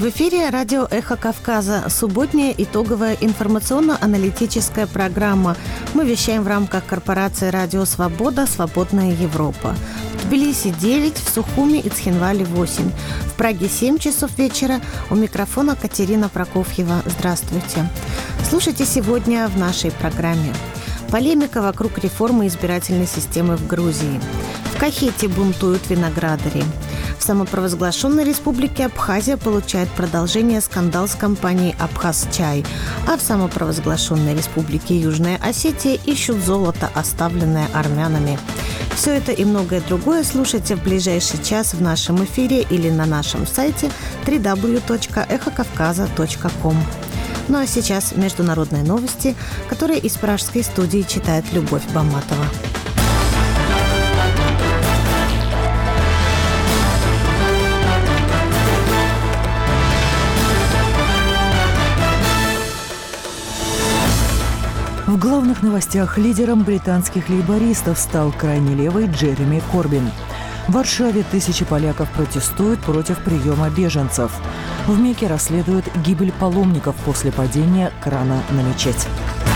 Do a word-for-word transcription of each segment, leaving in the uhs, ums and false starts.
В эфире радио «Эхо Кавказа», субботняя итоговая информационно-аналитическая программа. Мы вещаем в рамках корпорации «Радио Свобода. Свободная Европа». В Тбилиси девять, в Сухуми и Цхинвале восемь. В Праге семь часов вечера. У микрофона Катерина Прокофьева. Здравствуйте. Слушайте сегодня в нашей программе. Полемика вокруг реформы избирательной системы в Грузии. В Кахете бунтуют виноградари. В самопровозглашенной республике Абхазия получает продолжение скандал с компанией «Абхазчай», а в самопровозглашенной республике Южная Осетия ищут золото, оставленное армянами. Все это и многое другое слушайте в ближайший час в нашем эфире или на нашем сайте дабл ю дабл ю дабл ю точка эхо кавказа точка ком. Ну а сейчас международные новости, которые из пражской студии читает Любовь Баматова. В главных новостях лидером британских лейбористов стал крайне левый Джереми Корбин. В Варшаве тысячи поляков протестуют против приема беженцев. В Мекке расследуют гибель паломников после падения крана на мечеть.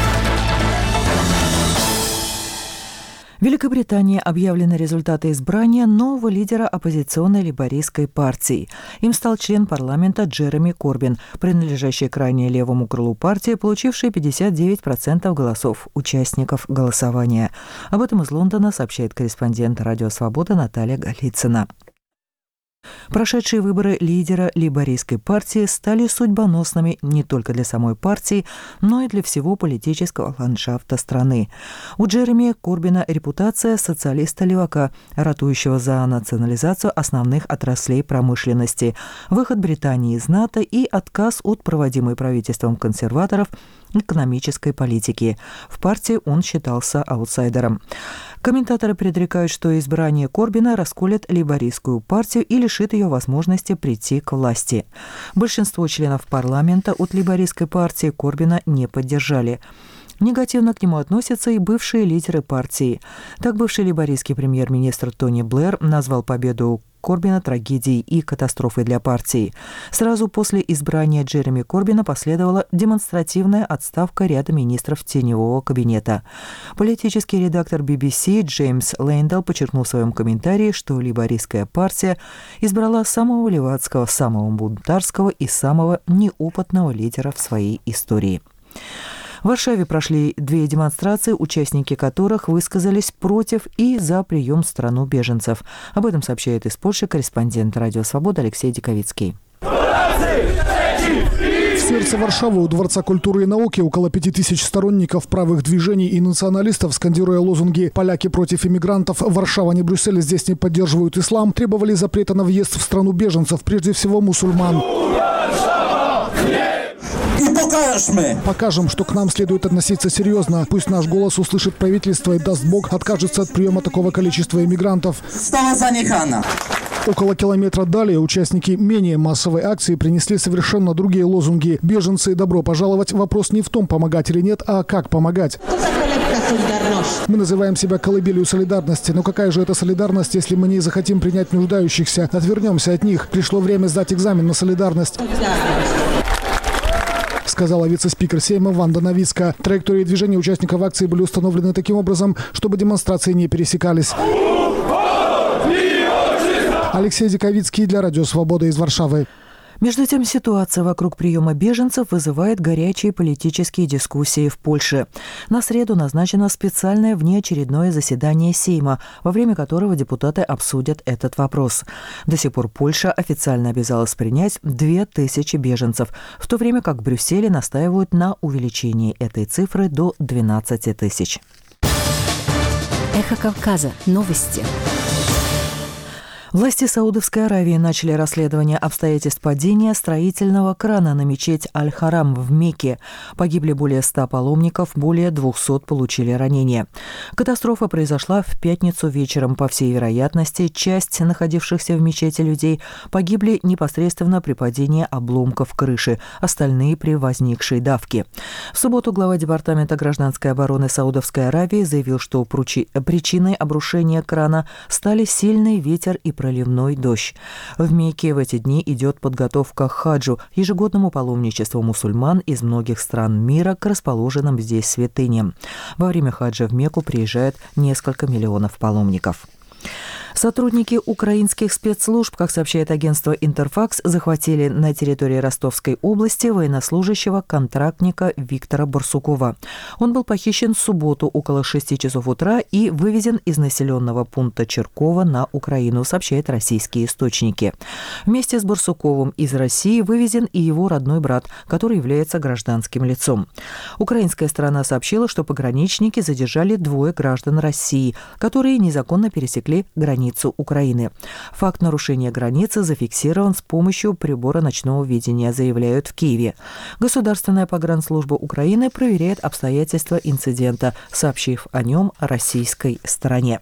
В Великобритании объявлены результаты избрания нового лидера оппозиционной лейбористской партии. Им стал член парламента Джереми Корбин, принадлежащий крайне левому крылу партии, получивший пятьдесят девять процентов голосов участников голосования. Об этом из Лондона сообщает корреспондент «Радио Свобода» Наталья Голицына. Прошедшие выборы лидера лейбористской партии стали судьбоносными не только для самой партии, но и для всего политического ландшафта страны. У Джереми Корбина репутация социалиста-левака, ратующего за национализацию основных отраслей промышленности, выход Британии из НАТО и отказ от проводимой правительством консерваторов экономической политики. В партии он считался аутсайдером. Комментаторы предрекают, что избрание Корбина расколет лейбористскую партию и лишит ее возможности прийти к власти. Большинство членов парламента от лейбористской партии Корбина не поддержали. Негативно к нему относятся и бывшие лидеры партии. Так бывший лейбористский премьер-министр Тони Блэр назвал победу Корбина трагедией и катастрофой для партии. Сразу после избрания Джереми Корбина последовала демонстративная отставка ряда министров теневого кабинета. Политический редактор би би си Джеймс Лейндал подчеркнул в своем комментарии, что лейбористская партия избрала самого левацкого, самого бунтарского и самого неопытного лидера в своей истории. В Варшаве прошли две демонстрации, участники которых высказались против и за прием в страну беженцев. Об этом сообщает из Польши корреспондент «Радио Свобода» Алексей Диковицкий. В сердце Варшавы у Дворца культуры и науки около пяти тысяч сторонников правых движений и националистов, скандируя лозунги «Поляки против иммигрантов», «Варшава не Брюссель, здесь не поддерживают ислам», требовали запрета на въезд в страну беженцев, прежде всего мусульман. И покажем. Покажем, что к нам следует относиться серьезно. Пусть наш голос услышит правительство и, даст Бог, откажется от приема такого количества иммигрантов. Стала занехана. Около километра далее участники менее массовой акции принесли совершенно другие лозунги. «Беженцы, добро пожаловать». Вопрос не в том, помогать или нет, а как помогать. Мы называем себя колыбелью солидарности. Но какая же это солидарность, если мы не захотим принять нуждающихся? Отвернемся от них. Пришло время сдать экзамен на солидарность, сказала вице-спикер Сейма Ванда Новицка. Траектории движения участников акции были установлены таким образом, чтобы демонстрации не пересекались. Алексей Диковицкий для «Радио Свобода» из Варшавы. Между тем, ситуация вокруг приема беженцев вызывает горячие политические дискуссии в Польше. На среду назначено специальное внеочередное заседание Сейма, во время которого депутаты обсудят этот вопрос. До сих пор Польша официально обязалась принять две тысячи беженцев, в то время как в Брюсселе настаивают на увеличении этой цифры до двенадцати тысяч. Эхо Кавказа. Новости. Власти Саудовской Аравии начали расследование обстоятельств падения строительного крана на мечеть Аль-Харам в Мекке. Погибли более ста паломников, более двухсот получили ранения. Катастрофа произошла в пятницу вечером. По всей вероятности, часть находившихся в мечети людей погибли непосредственно при падении обломков крыши, остальные при возникшей давке. В субботу глава Департамента гражданской обороны Саудовской Аравии заявил, что причиной обрушения крана стали сильный ветер и происшествия проливной дождь. В Мекке в эти дни идет подготовка к хаджу, ежегодному паломничеству мусульман из многих стран мира к расположенным здесь святыням. Во время хаджа в Мекку приезжает несколько миллионов паломников. Сотрудники украинских спецслужб, как сообщает агентство «Интерфакс», захватили на территории Ростовской области военнослужащего контрактника Виктора Барсукова. Он был похищен в субботу около шести часов утра и вывезен из населенного пункта Черкова на Украину, сообщают российские источники. Вместе с Барсуковым из России вывезен и его родной брат, который является гражданским лицом. Украинская сторона сообщила, что пограничники задержали двое граждан России, которые незаконно пересекли границу Украины. Факт нарушения границы зафиксирован с помощью прибора ночного видения, заявляют в Киеве. Государственная погранслужба Украины проверяет обстоятельства инцидента, сообщив о нем российской стороне.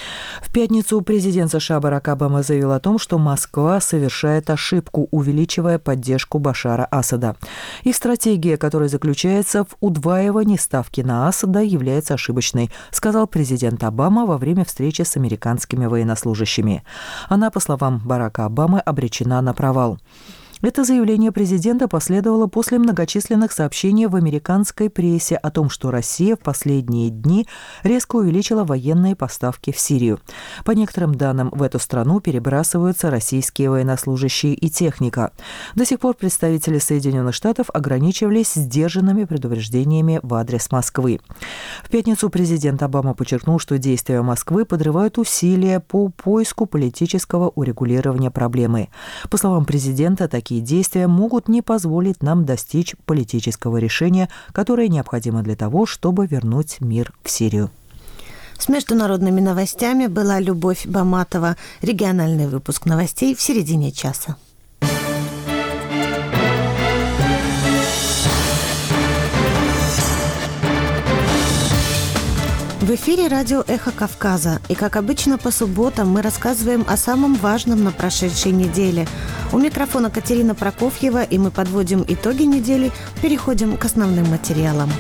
В пятницу президент США Барак Обама заявил о том, что Москва совершает ошибку, увеличивая поддержку Башара Асада. Их стратегия, которая заключается в удваивании ставки на Асада, является ошибочной, сказал президент Обама во время встречи с американскими военнослужащими. Она, по словам Барака Обамы, обречена на провал. Это заявление президента последовало после многочисленных сообщений в американской прессе о том, что Россия в последние дни резко увеличила военные поставки в Сирию. По некоторым данным, в эту страну перебрасываются российские военнослужащие и техника. До сих пор представители Соединенных Штатов ограничивались сдержанными предупреждениями в адрес Москвы. В пятницу президент Обама подчеркнул, что действия Москвы подрывают усилия по поиску политического урегулирования проблемы. По словам президента, такие Такие действия могут не позволить нам достичь политического решения, которое необходимо для того, чтобы вернуть мир в Сирию. С международными новостями была Любовь Баматова. Региональный выпуск новостей в середине часа. В эфире радио «Эхо Кавказа». И, как обычно, по субботам мы рассказываем о самом важном на прошедшей неделе. У микрофона Катерина Прокофьева, и мы подводим итоги недели, переходим к основным материалам.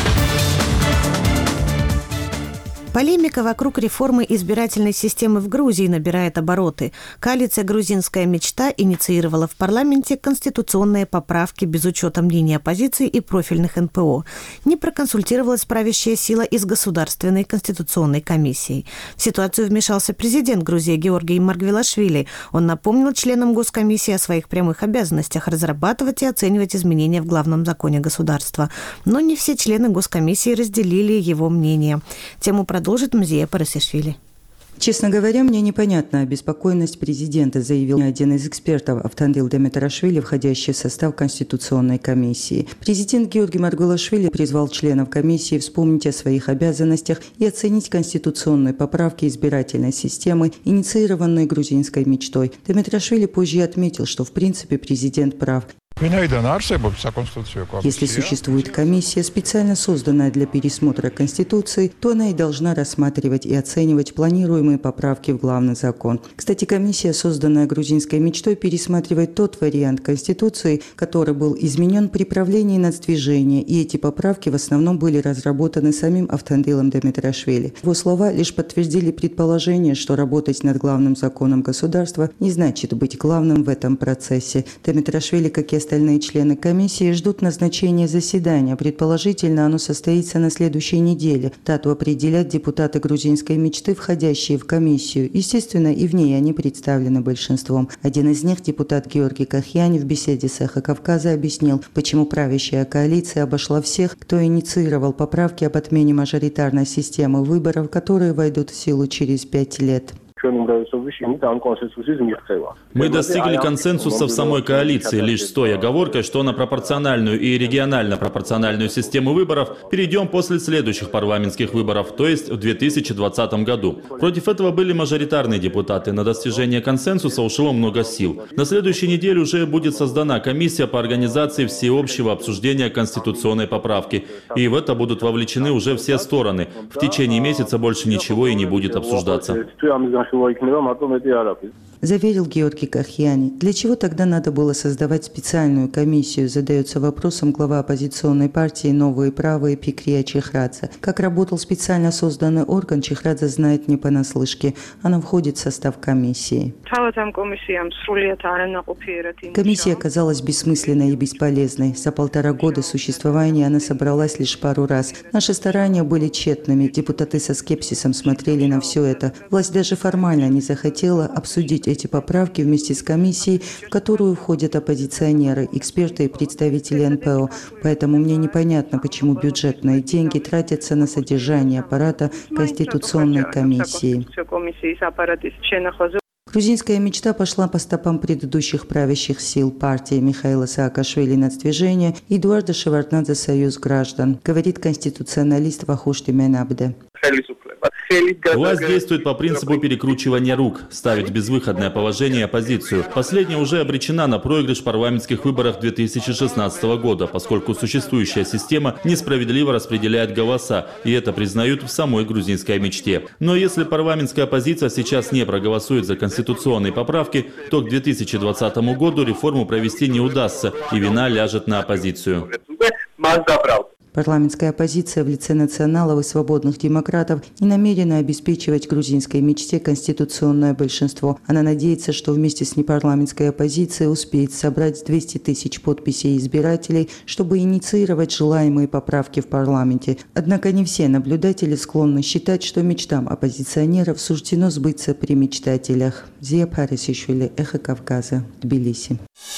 Полемика вокруг реформы избирательной системы в Грузии набирает обороты. Коалиция «Грузинская мечта» инициировала в парламенте конституционные поправки без учета мнений оппозиции и профильных эн пэ о. Не проконсультировалась правящая сила и с Государственной конституционной комиссией. В ситуацию вмешался президент Грузии Георгий Маргвелашвили. Он напомнил членам Госкомиссии о своих прямых обязанностях разрабатывать и оценивать изменения в главном законе государства. Но не все члены Госкомиссии разделили его мнение. Тему продолжит Мзия Парасишвили. Честно говоря, мне непонятна обеспокоенность президента, заявил один из экспертов Автандил Деметрашвили, входящий в состав Конституционной комиссии. Президент Георгий Маргвелашвили призвал членов комиссии вспомнить о своих обязанностях и оценить конституционные поправки избирательной системы, инициированные грузинской мечтой. Деметрашвили позже отметил, что в принципе президент прав. Если существует комиссия, специально созданная для пересмотра Конституции, то она и должна рассматривать и оценивать планируемые поправки в главный закон. Кстати, комиссия, созданная грузинской мечтой, пересматривает тот вариант Конституции, который был изменен при правлении нацдвижения, и эти поправки в основном были разработаны самим Автандилом Деметрашвили. Его слова лишь подтвердили предположение, что работать над главным законом государства не значит быть главным в этом процессе. Деметрашвили, как и остальные члены комиссии, ждут назначения заседания. Предположительно, оно состоится на следующей неделе. Дату определят депутаты грузинской мечты, входящие в комиссию. Естественно, и в ней они представлены большинством. Один из них, депутат Георгий Кахьяни, в беседе с «Эхо Кавказа» объяснил, почему правящая коалиция обошла всех, кто инициировал поправки об отмене мажоритарной системы выборов, которые войдут в силу через пять лет. Мы достигли консенсуса в самой коалиции, лишь с той оговоркой, что на пропорциональную и регионально-пропорциональную систему выборов перейдем после следующих парламентских выборов, то есть в две тысячи двадцатом году. Против этого были мажоритарные депутаты. На достижение консенсуса ушло много сил. На следующей неделе уже будет создана комиссия по организации всеобщего обсуждения конституционной поправки. И в это будут вовлечены уже все стороны. В течение месяца больше ничего и не будет обсуждаться. заверил Георгий Кахьяни. Для чего тогда надо было создавать специальную комиссию, задается вопросом глава оппозиционной партии «Новые правые» Пикрия Чехрадзе. Как работал специально созданный орган, Чехрадзе знает не понаслышке. Она входит в состав комиссии. Комиссия оказалась бессмысленной и бесполезной. За полтора года существования она собралась лишь пару раз. Наши старания были тщетными. Депутаты со скепсисом смотрели на все это. Власть даже формально не захотела обсудить эти поправки вместе с комиссией, в которую входят оппозиционеры, эксперты и представители эн пэ о. Поэтому мне непонятно, почему бюджетные деньги тратятся на содержание аппарата Конституционной комиссии. Грузинская мечта пошла по стопам предыдущих правящих сил партии Михаила Саакашвили «Нацдвижение» и Эдуарда Шеварднадзе «Союз граждан», говорит конституционалист Вахуш Тименабде. Власть действует по принципу перекручивания рук, ставить в безвыходное положение оппозицию. Последняя уже обречена на проигрыш в парламентских выборах две тысячи шестнадцатого года, поскольку существующая система несправедливо распределяет голоса, и это признают в самой грузинской мечте. Но если парламентская оппозиция сейчас не проголосует за конституционные поправки, то к две тысячи двадцатому году реформу провести не удастся, и вина ляжет на оппозицию. Парламентская оппозиция в лице националов и свободных демократов не намерена обеспечивать грузинской мечте конституционное большинство. Она надеется, что вместе с непарламентской оппозицией успеет собрать двести тысяч подписей избирателей, чтобы инициировать желаемые поправки в парламенте. Однако не все наблюдатели склонны считать, что мечтам оппозиционеров суждено сбыться при мечтателях. Зия Парисишвили, Эхо Кавказа, Тбилиси.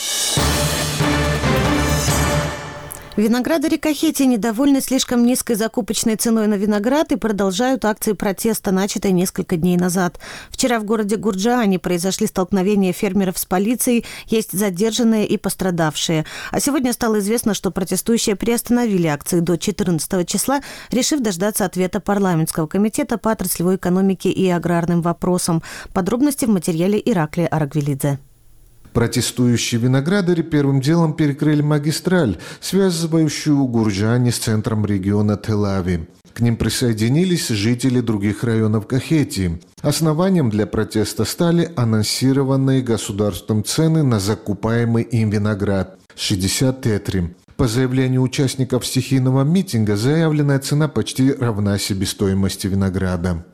Виноградари Кахетии недовольны слишком низкой закупочной ценой на виноград и продолжают акции протеста, начатые несколько дней назад. Вчера в городе Гурджаане произошли столкновения фермеров с полицией, есть задержанные и пострадавшие. А сегодня стало известно, что протестующие приостановили акции до четырнадцатого числа, решив дождаться ответа парламентского комитета по отраслевой экономике и аграрным вопросам. Подробности в материале Ираклия Арагвилидзе. Протестующие виноградари первым делом перекрыли магистраль, связывающую Гурджаане с центром региона Тель-Ави. К ним присоединились жители других районов Кахетии. Основанием для протеста стали анонсированные государством цены на закупаемый им виноград – шестьдесят тетри. По заявлению участников стихийного митинга, заявленная цена почти равна себестоимости винограда.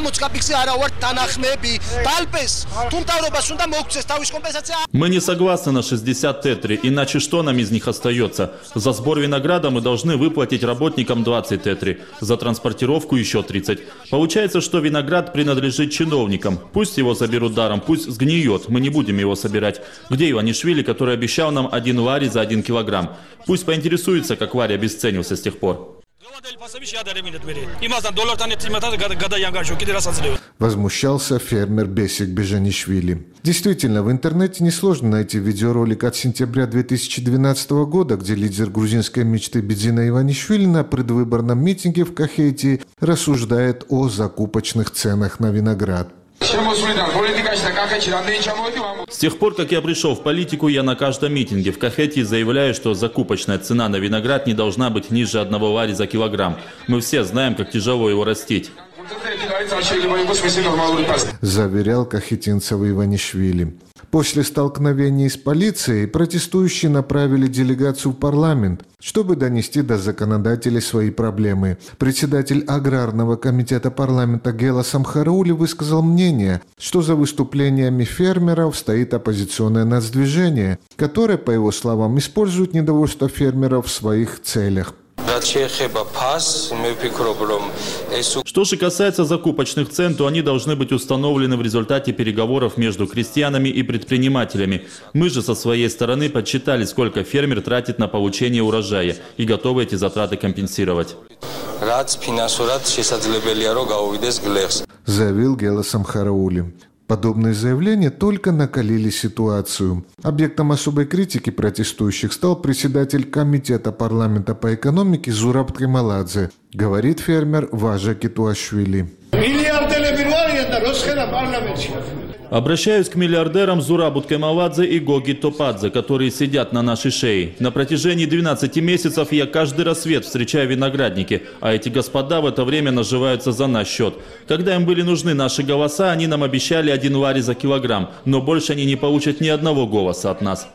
Мы не согласны на шестьдесят тетри, иначе что нам из них остается? За сбор винограда мы должны выплатить работникам двадцать тетри, за транспортировку еще тридцать. Получается, что виноград принадлежит чиновникам. Пусть его заберут даром, пусть сгниет, мы не будем его собирать. Где Иванишвили, который обещал нам один лари за один килограмм? Пусть поинтересуется, как лари обесценился с тех пор. Возмущался фермер Бесик Бежанишвили. Действительно, в интернете несложно найти видеоролик от сентября две тысячи двенадцатого года, где лидер грузинской мечты Бедзина Иванишвили на предвыборном митинге в Кахетии рассуждает о закупочных ценах на виноград. С тех пор, как я пришел в политику, я на каждом митинге в Кахетии заявляю, что закупочная цена на виноград не должна быть ниже одного лари за килограмм. Мы все знаем, как тяжело его растить. Заверял кахетинцев Иванишвили. После столкновений с полицией протестующие направили делегацию в парламент, чтобы донести до законодателей свои проблемы. Председатель аграрного комитета парламента Гела Самхараули высказал мнение, что за выступлениями фермеров стоит оппозиционное нацдвижение, которое, по его словам, использует недовольство фермеров в своих целях. Что же касается закупочных цен, то они должны быть установлены в результате переговоров между крестьянами и предпринимателями. Мы же со своей стороны подсчитали, сколько фермер тратит на получение урожая, и готовы эти затраты компенсировать. Заявил Гела Самхараули. Подобные заявления только накалили ситуацию. Объектом особой критики протестующих стал председатель комитета парламента по экономике Зураб Тремаладзе, говорит фермер Важа Кетуашвили. Обращаюсь к миллиардерам Зурабу Ткемавадзе и Гоги Топадзе, которые сидят на нашей шее. На протяжении двенадцати месяцев я каждый рассвет встречаю виноградники, а эти господа в это время наживаются за наш счет. Когда им были нужны наши голоса, они нам обещали один лари за килограмм, но больше они не получат ни одного голоса от нас.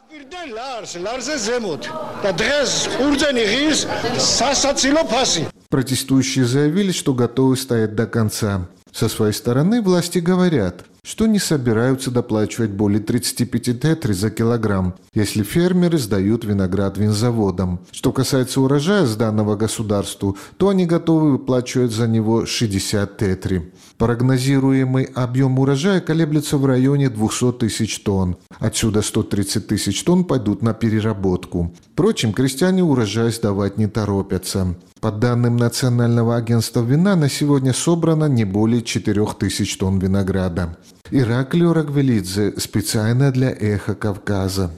Протестующие заявили, что готовы стоять до конца. Со своей стороны власти говорят, что не собираются доплачивать более тридцати пяти тетри за килограмм, если фермеры сдают виноград винзаводам. Что касается урожая, сданного государству, то они готовы выплачивать за него шестьдесят тетри. Прогнозируемый объем урожая колеблется в районе двухсот тысяч тонн. Отсюда сто тридцать тысяч тонн пойдут на переработку. Впрочем, крестьяне урожай сдавать не торопятся. По данным Национального агентства вина, на сегодня собрано не более четырёх тысяч тонн винограда. Ираклио Рагвелидзе, специально для «Эхо Кавказа».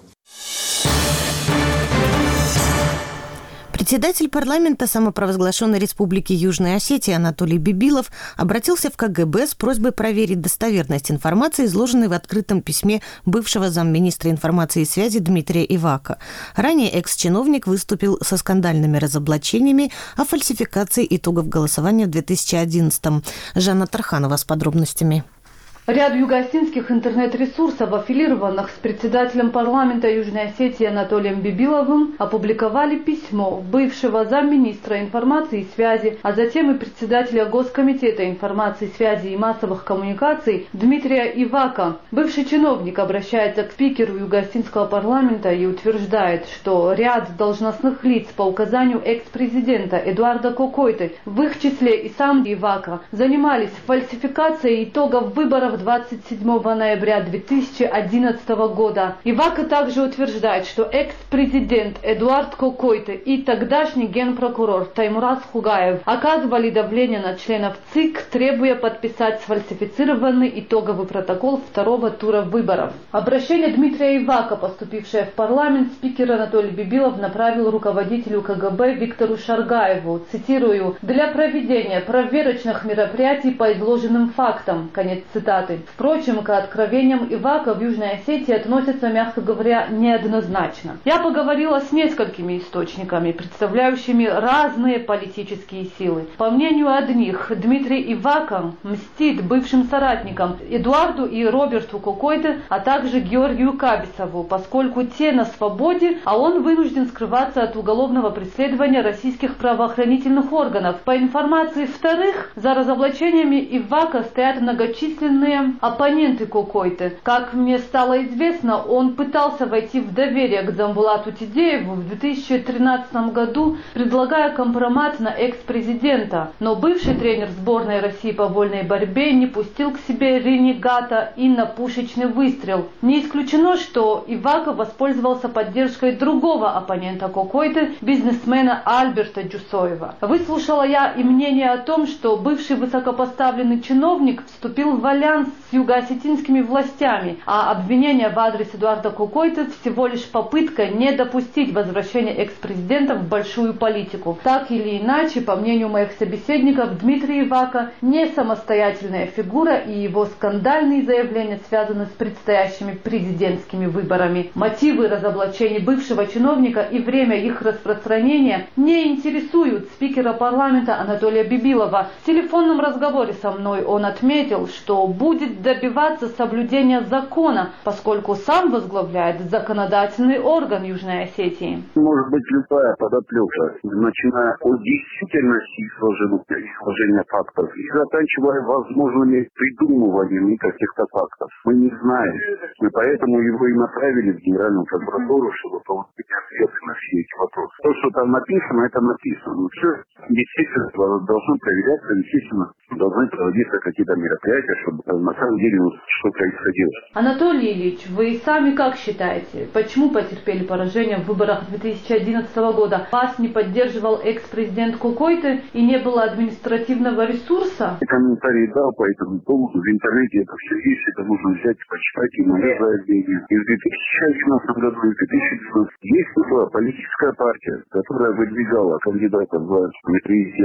Председатель парламента самопровозглашенной республики Южная Осетия Анатолий Бибилов обратился в ка гэ бэ с просьбой проверить достоверность информации, изложенной в открытом письме бывшего замминистра информации и связи Дмитрия Ивака. Ранее экс-чиновник выступил со скандальными разоблачениями о фальсификации итогов голосования в две тысячи одиннадцатом. Жанна Тарханова с подробностями. Ряд югоосетинских интернет-ресурсов, аффилированных с председателем парламента Южной Осетии Анатолием Бибиловым, опубликовали письмо бывшего замминистра информации и связи, а затем и председателя Госкомитета информации, связи и массовых коммуникаций Дмитрия Ивака. Бывший чиновник обращается к спикеру югоосетинского парламента и утверждает, что ряд должностных лиц по указанию экс-президента Эдуарда Кокойты, в их числе и сам Ивака, занимались фальсификацией итогов выборов двадцать седьмого ноября две тысячи одиннадцатого года. Ивака также утверждает, что экс-президент Эдуард Кокойты и тогдашний генпрокурор Таймураз Хугаев оказывали давление на членов ЦИК, требуя подписать сфальсифицированный итоговый протокол второго тура выборов. Обращение Дмитрия Ивака, поступившее в парламент, спикер Анатолий Бибилов направил руководителю ка гэ бэ Виктору Шаргаеву, цитирую, «для проведения проверочных мероприятий по изложенным фактам». Конец цитаты. Впрочем, к откровениям Ивака в Южной Осетии относятся, мягко говоря, неоднозначно. Я поговорила с несколькими источниками, представляющими разные политические силы. По мнению одних, Дмитрий Ивака мстит бывшим соратникам Эдуарду и Роберту Кокойте, а также Георгию Кабисову, поскольку те на свободе, а он вынужден скрываться от уголовного преследования российских правоохранительных органов. По информации вторых, за разоблачениями Ивака стоят многочисленные оппоненты Кокойты. Как мне стало известно, он пытался войти в доверие к Дзамбулату Тидееву в две тысячи тринадцатом году, предлагая компромат на экс-президента. Но бывший тренер сборной России по вольной борьбе не пустил к себе ренегата и на пушечный выстрел. Не исключено, что Ивака воспользовался поддержкой другого оппонента Кокойты, бизнесмена Альберта Джусоева. Выслушала я и мнение о том, что бывший высокопоставленный чиновник вступил в альянс с югоосетинскими властями, а обвинение в адрес Эдуарда Кокойты всего лишь попытка не допустить возвращения экс-президента в большую политику. Так или иначе, по мнению моих собеседников, Дмитрий Ивака не самостоятельная фигура, и его скандальные заявления связаны с предстоящими президентскими выборами. Мотивы разоблачений бывшего чиновника и время их распространения не интересуют спикера парламента Анатолия Бибилова. В телефонном разговоре со мной он отметил, что будет добиваться соблюдения закона, поскольку сам возглавляет законодательный орган Южной Осетии. Может быть любая подоплека, начиная от действительности изложения фактов и заканчивая возможными придумываниями каких-то фактов. Мы не знаем. И поэтому его и направили в Генеральную прокуратуру, чтобы получить ответы на все эти вопросы. То, что там написано, это написано. Но все действительно должно проверяться, естественно, должны проводиться какие-то мероприятия, чтобы на самом деле что происходило. Анатолий Ильич, вы сами как считаете, почему потерпели поражение в выборах две тысячи одиннадцатого года? Вас не поддерживал экс-президент Кокойты и не было административного ресурса? Комментарии дал по этому поводу. В интернете это все есть, это можно взять, почитать и мое заявление. И в две тысячи одиннадцатом году, и в две тысячи двенадцатом есть была политическая партия, которая выдвигала кандидата в президенты.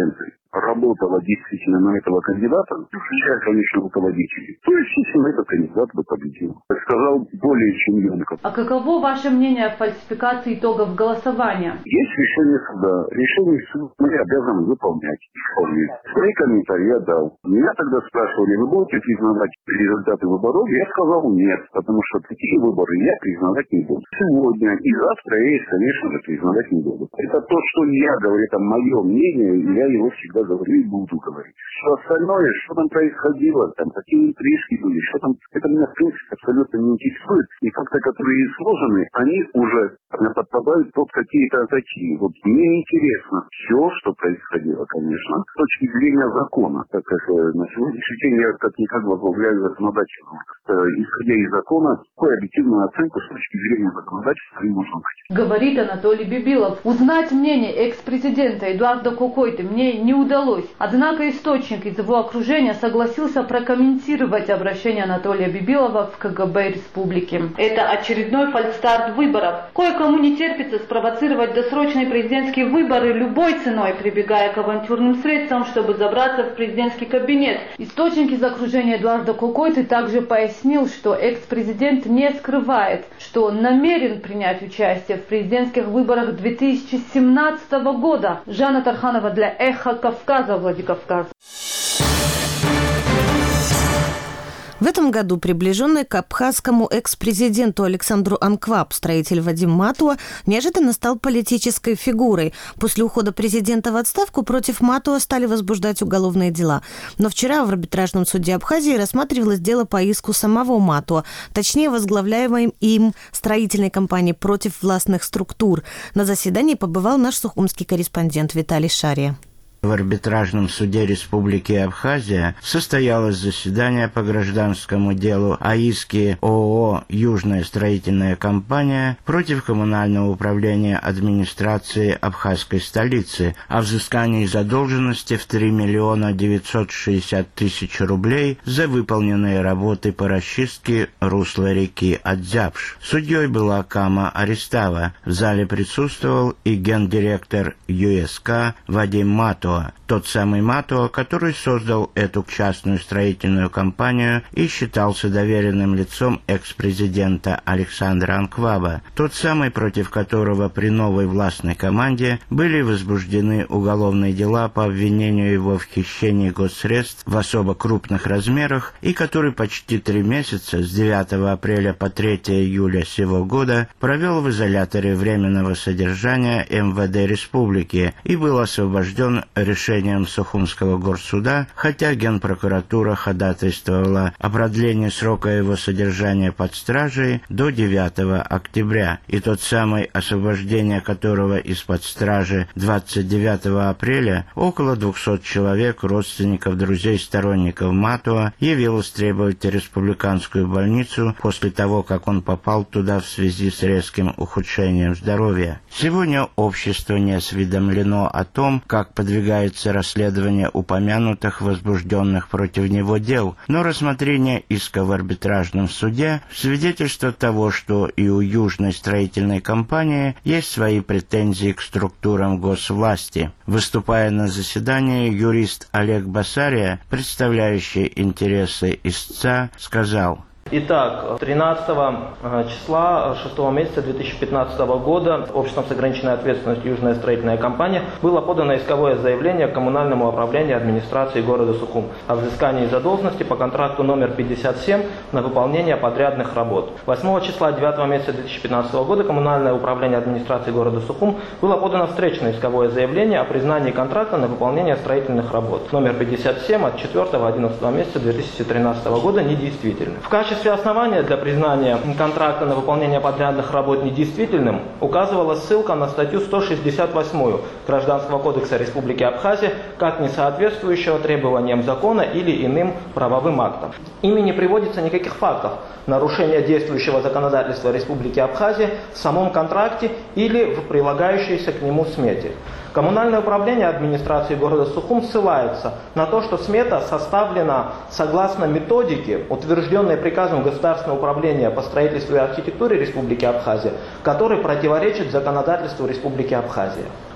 работала действительно на этого кандидата, включая, конечно, руководителей, то, естественно, этот кандидат бы победил. Я сказал более чем емко. А каково ваше мнение о фальсификации итогов голосования? Есть решение суда. Решение суда мы обязаны выполнять. Исполнить. Свои комментарии я дал. Меня тогда спрашивали, вы будете признавать результаты выборов? Я сказал нет, потому что такие выборы я признавать не буду. Сегодня и завтра я их, конечно же, признавать не буду. Это то, что я говорю, это мое мнение, и я его всегда говорю и буду говорить. Что остальное, что там происходило, там какие интрижки были, что там, это меня в принципе абсолютно не интересует. И факты, которые сложены, они уже подпадают под какие-то такие. Вот мне интересно все, что происходило, конечно, с точки зрения закона, так как на сегодняшний день я как никак возглавляю законодательство. Исходя из закона, какую объективную оценку с точки зрения законодательства и можно быть. Говорит Анатолий Бибилов. Узнать мнение экс-президента Эдуарда Кокойты мне не удалось. Однако источник из его окружения согласился прокомментировать обращение Анатолия Бибилова в ка гэ бэ республики. Это очередной фальстарт выборов. Кое-кому не терпится спровоцировать досрочные президентские выборы любой ценой, прибегая к авантюрным средствам, чтобы забраться в президентский кабинет. Источник из окружения Эдуарда Кокойты также пояснил, что экс-президент не скрывает, что он намерен принять участие в президентских выборах две тысячи семнадцатого года. Жанна Тарханова для «Эхо Кавказа», Владикавказ. В этом году приближенный к абхазскому экс-президенту Александру Анкваб строитель Вадим Матуа неожиданно стал политической фигурой. После ухода президента в отставку против Матуа стали возбуждать уголовные дела. Но вчера в арбитражном суде Абхазии рассматривалось дело по иску самого Матуа, точнее возглавляемой им строительной компании против властных структур. На заседании побывал наш сухумский корреспондент Виталий Шария. В арбитражном суде Республики Абхазия состоялось заседание по гражданскому делу о иске о о о «Южная строительная компания» против коммунального управления администрации абхазской столицы о взыскании задолженности в три миллиона девятьсот шестьдесят тысяч рублей за выполненные работы по расчистке русла реки Адзябш. Судьей была Кама Аристава. В зале присутствовал и гендиректор ю эс ка Вадим Матуа. Тот самый Матуа, который создал эту частную строительную компанию и считался доверенным лицом экс-президента Александра Анкваба. Тот самый, против которого при новой властной команде были возбуждены уголовные дела по обвинению его в хищении госсредств в особо крупных размерах и который почти три месяца, с девятого апреля по третьего июля сего года, провел в изоляторе временного содержания эм вэ дэ республики и был освобожден решением Сухумского горсуда, хотя Генпрокуратура ходатайствовала о продлении срока его содержания под стражей до девятого октября, и тот самый, освобождение которого из-под стражи двадцать девятого апреля, около двухсот человек, родственников, друзей, сторонников Матуа, явилось требовать республиканскую больницу после того, как он попал туда в связи с резким ухудшением здоровья. Сегодня общество не осведомлено о том, как подвигается расследование упомянутых возбужденных против него дел, но рассмотрение иска в арбитражном суде свидетельство того, что и у Южной строительной компании есть свои претензии к структурам госвласти. Выступая на заседании, юрист Олег Басария, представляющий интересы истца, сказал: Итак, тринадцатого числа шестого месяца две тысячи пятнадцатого года обществом с ограниченной ответственностью «Южная строительная компания» было подано исковое заявление к коммунальному управлению администрации города Сухум о взыскании задолженности по контракту номер пятьдесят семь на выполнение подрядных работ. восьмого числа девятого месяца две тысячи пятнадцатого года коммунальное управление администрации города Сухум было подано встречное исковое заявление о признании контракта на выполнение строительных работ номер пятьдесят семь от четвёртого одиннадцатого месяца две тысячи тринадцатого года недействительным. В качестве В качестве основания для признания контракта на выполнение подрядных работ недействительным указывалась ссылка на статью сто шестьдесят восемь Гражданского кодекса Республики Абхазия как несоответствующего требованиям закона или иным правовым актам. Ими не приводится никаких фактов нарушения действующего законодательства Республики Абхазия в самом контракте или в прилагающейся к нему смете. Коммунальное управление администрации города Сухум ссылается на то, что смета составлена согласно методике, утвержденной приказом Государственного управления по строительству и архитектуре Республики Абхазия, который противоречит законодательству Республики Абхазия.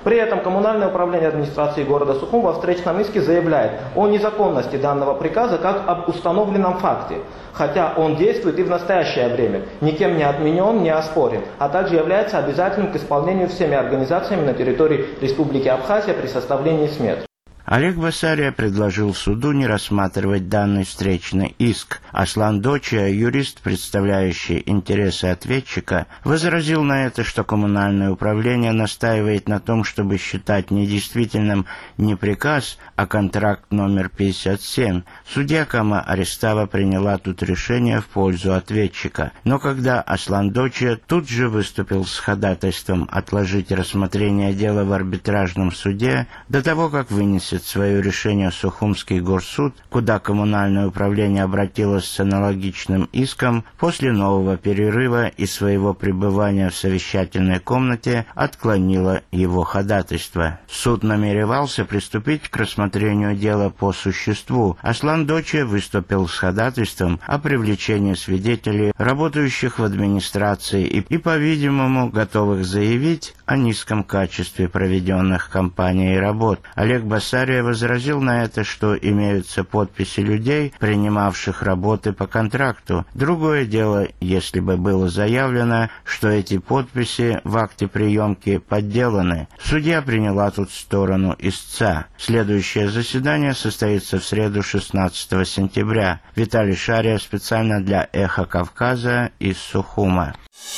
При этом коммунальное управление администрации города Сухум во встречном иске заявляет о незаконности данного приказа как об установленном факте, хотя он действует и в настоящее время, никем не отменен, не оспорен, а также является обязательным к исполнению всеми организациями на территории Республики Абхазия при составлении смет. Олег Басария предложил суду не рассматривать данный встречный иск. Аслан Доча, юрист, представляющий интересы ответчика, возразил на это, что коммунальное управление настаивает на том, чтобы считать недействительным не приказ, а контракт номер пятьдесят семь. Судья Кама Арестава приняла тут решение в пользу ответчика. Но когда Аслан Доча тут же выступил с ходатайством отложить рассмотрение дела в арбитражном суде до того, как вынесет свое решение Сухумский горсуд, куда коммунальное управление обратилось с аналогичным иском, после нового перерыва и своего пребывания в совещательной комнате отклонило его ходатайство. Суд намеревался приступить к рассмотрению дела по существу. Аслан Доча выступил с ходатайством о привлечении свидетелей, работающих в администрации и, и по-видимому, готовых заявить о низком качестве проведенных кампанией работ. Олег Басария возразил на это, что имеются подписи людей, принимавших работы по контракту. Другое дело, если бы было заявлено, что эти подписи в акте приемки подделаны. Судья приняла тут сторону истца. Следующее заседание состоится в среду шестнадцатого сентября. Виталий Шария специально для «Эхо Кавказа» из Сухума.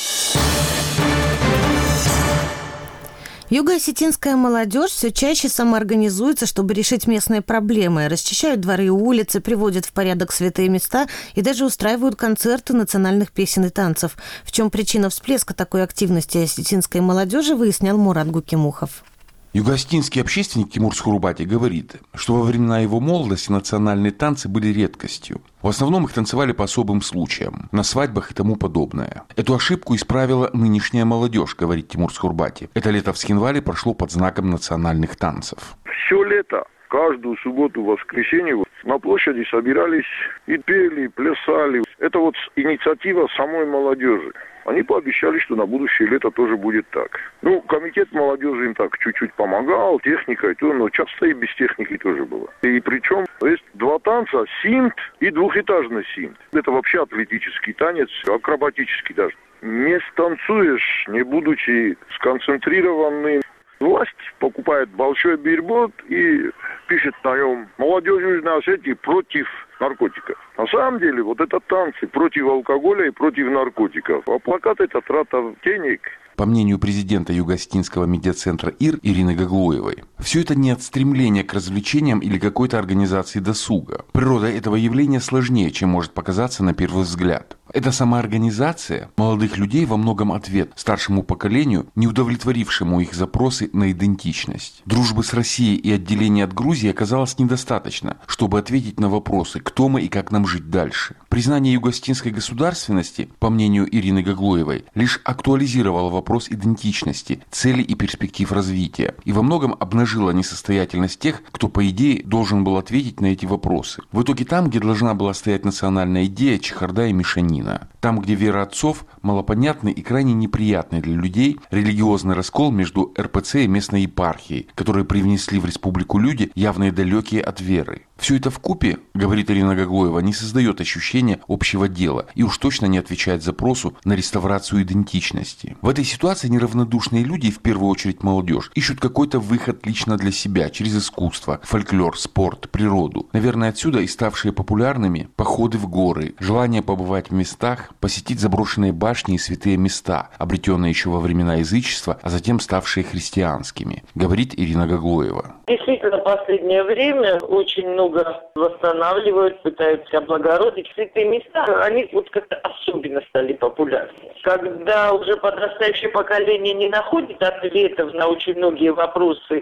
Юго-осетинская молодежь все чаще самоорганизуется, чтобы решить местные проблемы. Расчищают дворы и улицы, приводят в порядок святые места и даже устраивают концерты национальных песен и танцев. В чем причина всплеска такой активности осетинской молодежи, выяснял Мурат Гукимухов. Юго-осетинский общественник Тимур Схурбати говорит, что во времена его молодости национальные танцы были редкостью. В основном их танцевали по особым случаям, на свадьбах и тому подобное. Эту ошибку исправила нынешняя молодежь, говорит Тимур Схурбати. Это лето в Схинвале прошло под знаком национальных танцев. Все лето, каждую субботу, воскресенье на площади собирались и пели, и плясали. Это вот инициатива самой молодежи. Они пообещали, что на будущее лето тоже будет так. Ну, комитет молодежи им так чуть-чуть помогал, техникой, то, но часто и без техники тоже было. И причем есть два танца, синт и двухэтажный синт. Это вообще атлетический танец, акробатический даже. Не станцуешь, не будучи сконцентрированным. Власть покупает большой бильборд и пишет на нем «Молодежь Южной Осетии против наркотиков». На самом деле, вот это танцы против алкоголя и против наркотиков. А плакат – это трата денег. По мнению президента Юго-Осетинского медиацентра ИР Ирины Гаглоевой, все это не от стремления к развлечениям или какой-то организации досуга. Природа этого явления сложнее, чем может показаться на первый взгляд. Эта самоорганизация молодых людей во многом ответ старшему поколению, не удовлетворившему их запросы на идентичность. Дружбы с Россией и отделения от Грузии оказалось недостаточно, чтобы ответить на вопросы, кто мы и как нам жить дальше. Признание юго-осетинской государственности, по мнению Ирины Гаглоевой, лишь актуализировало вопрос идентичности, целей и перспектив развития, и во многом обнажило несостоятельность тех, кто, по идее, должен был ответить на эти вопросы. В итоге там, где должна была стоять национальная идея, чехарда и мешанина. Там, где вера отцов малопонятный и крайне неприятный для людей религиозный раскол между эр пэ цэ и местной епархией, которые привнесли в республику люди, явно далекие от веры. Все это вкупе, говорит Ирина Гаглоева, не создает ощущения общего дела и уж точно не отвечает запросу на реставрацию идентичности. В этой ситуации неравнодушные люди, в первую очередь молодежь, ищут какой-то выход лично для себя через искусство, фольклор, спорт, природу. Наверное, отсюда и ставшие популярными походы в горы, желание побывать в местах, посетить заброшенные башни и святые места, обретенные еще во времена язычества, а затем ставшие христианскими, говорит Ирина Гаглоева. Действительно, в последнее время очень много восстанавливают, пытаются облагородить святые места. Они вот как-то особенно стали популярны. Когда уже подрастающее поколение не находит ответов на очень многие вопросы,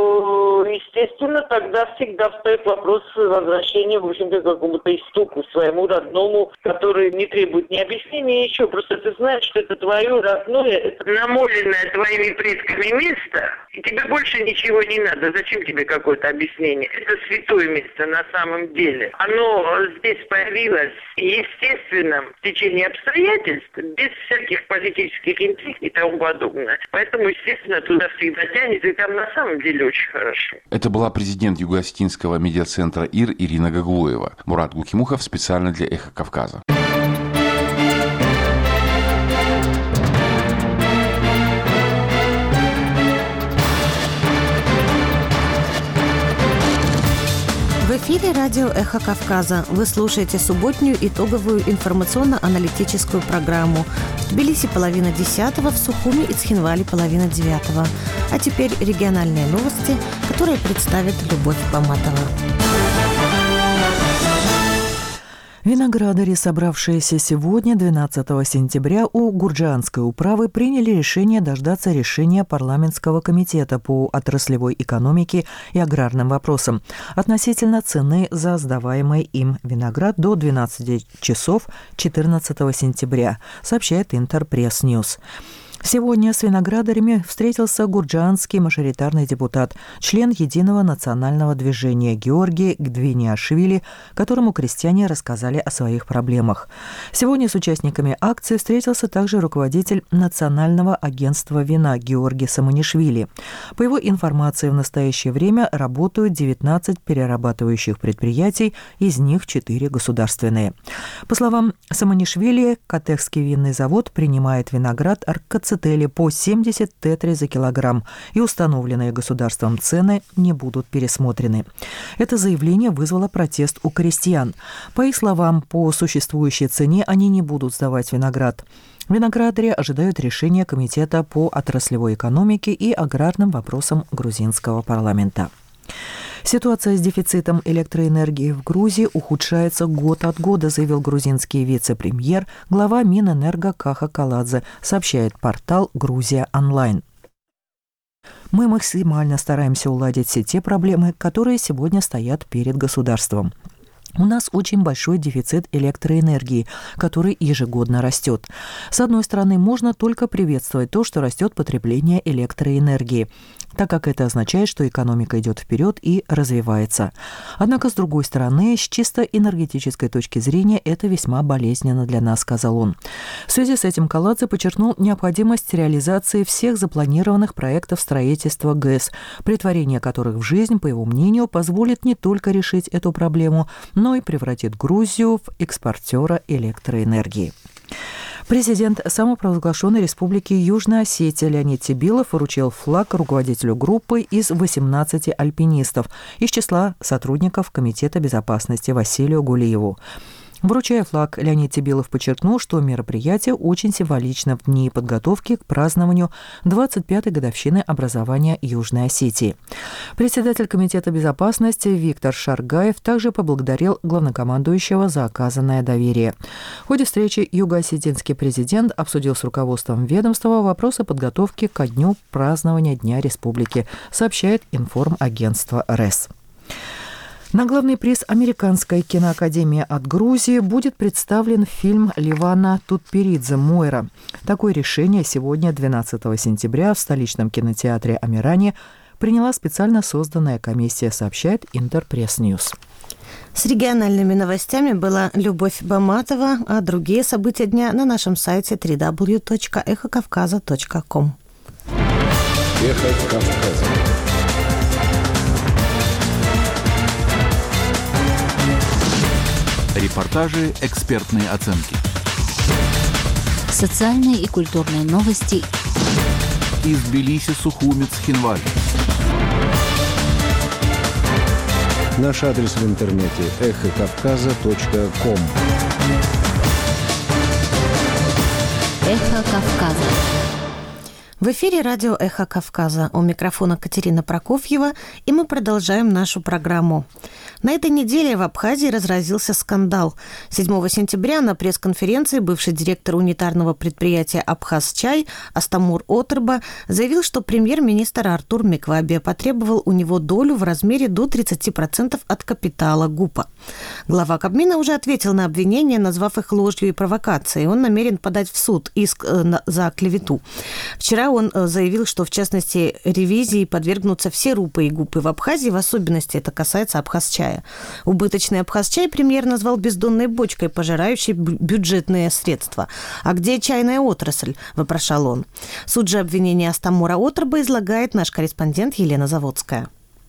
то, естественно, тогда всегда встает вопрос возвращения, в общем-то, к какому-то истоку своему родному, который не требует ни объяснения, ничего. Просто ты знаешь, что это твое родное, это намоленное твоими предками место, и тебе больше ничего не надо. Зачем тебе какое-то объяснение? Это святое место. место на самом деле, оно здесь появилось естественно в течение обстоятельств, без всяких политических интриг и тому подобное. Поэтому, естественно, туда всегда тянет, и там на самом деле очень хорошо. Это была президент Юго-Осетинского медиацентра ИР Ирина Гаглоева. Мурат Гукимухов специально для «Эхо Кавказа». В эфире радио «Эхо Кавказа». Вы слушаете субботнюю итоговую информационно-аналитическую программу. В Тбилиси половина десятого, в Сухуми и Цхинвале половина девятого. А теперь региональные новости, которые представит Любовь Баматова. Виноградари, собравшиеся сегодня, двенадцатого сентября, у Гурджианской управы приняли решение дождаться решения парламентского комитета по отраслевой экономике и аграрным вопросам относительно цены за сдаваемый им виноград до двенадцати часов четырнадцатого сентября, сообщает Интерпресс Ньюс. Сегодня с виноградарями встретился гурджианский мажоритарный депутат, член Единого национального движения Георгий Гдвиниашвили, которому крестьяне рассказали о своих проблемах. Сегодня с участниками акции встретился также руководитель Национального агентства вина Георгий Саманишвили. По его информации, в настоящее время работают девятнадцать перерабатывающих предприятий, из них четыре государственные. По словам Саманишвили, Катехский винный завод принимает виноград Аркацетели по семьдесят тетри за килограмм, и установленные государством цены не будут пересмотрены. Это заявление вызвало протест у крестьян. По их словам, по существующей цене они не будут сдавать виноград. Виноградари ожидают решения Комитета по отраслевой экономике и аграрным вопросам грузинского парламента. Ситуация с дефицитом электроэнергии в Грузии ухудшается год от года, заявил грузинский вице-премьер, глава Минэнерго Каха Каладзе, сообщает портал «Грузия онлайн». Мы максимально стараемся уладить все те проблемы, которые сегодня стоят перед государством. У нас очень большой дефицит электроэнергии, который ежегодно растет. С одной стороны, можно только приветствовать то, что растет потребление электроэнергии, так как это означает, что экономика идет вперед и развивается. Однако, с другой стороны, с чисто энергетической точки зрения, это весьма болезненно для нас, сказал он. В связи с этим Каладзе подчеркнул необходимость реализации всех запланированных проектов строительства ГЭС, претворение которых в жизнь, по его мнению, позволит не только решить эту проблему, но и превратит Грузию в экспортера электроэнергии. Президент самопровозглашенной республики Южная Осетия Леонид Тебилов вручил флаг руководителю группы из восемнадцати альпинистов из числа сотрудников Комитета безопасности Василию Гулиеву. Вручая флаг, Леонид Тебилов подчеркнул, что мероприятие очень символично в дни подготовки к празднованию двадцать пятой годовщины образования Южной Осетии. Председатель Комитета безопасности Виктор Шаргаев также поблагодарил главнокомандующего за оказанное доверие. В ходе встречи юго-осетинский президент обсудил с руководством ведомства вопросы подготовки ко дню празднования Дня Республики, сообщает информагентство РЭС. На главный приз Американской киноакадемии от Грузии будет представлен фильм Ливана Тутперидзе «Мойра». Такое решение сегодня, двенадцатого сентября, в столичном кинотеатре «Амирани» приняла специально созданная комиссия, сообщает Интерпресс Ньюс. С региональными новостями была Любовь Баматова, а другие события дня на нашем сайте дабл ю дабл ю дабл ю точка эхо кавказа точка ком. Эхо Кавказа. Репортажи, экспертные оценки. Социальные и культурные новости. Из Тбилиси, Сухуми, Цхинваль. Наш адрес в интернете эхо кавказа точка ком. Эхо Кавказа. В эфире радио «Эхо Кавказа». У микрофона Катерина Прокофьева, и мы продолжаем нашу программу. На этой неделе в Абхазии разразился скандал. седьмого сентября на пресс-конференции бывший директор унитарного предприятия «Абхазчай» Астамур Отырба заявил, что премьер-министр Артур Меквабе потребовал у него долю в размере до тридцати процентов от капитала ГУПа. Глава Кабмина уже ответил на обвинения, назвав их ложью и провокацией. Он намерен подать в суд иск за клевету. Вчера он заявил, что, в частности, ревизии подвергнутся все рупы и гупы в Абхазии, в особенности это касается Абхазчая. Убыточный Абхазчай премьер назвал бездонной бочкой, пожирающей бюджетные средства. «А где чайная отрасль?» – вопрошал он. Суть же обвинения Астамура Оторба излагает наш корреспондент Елена Заводская.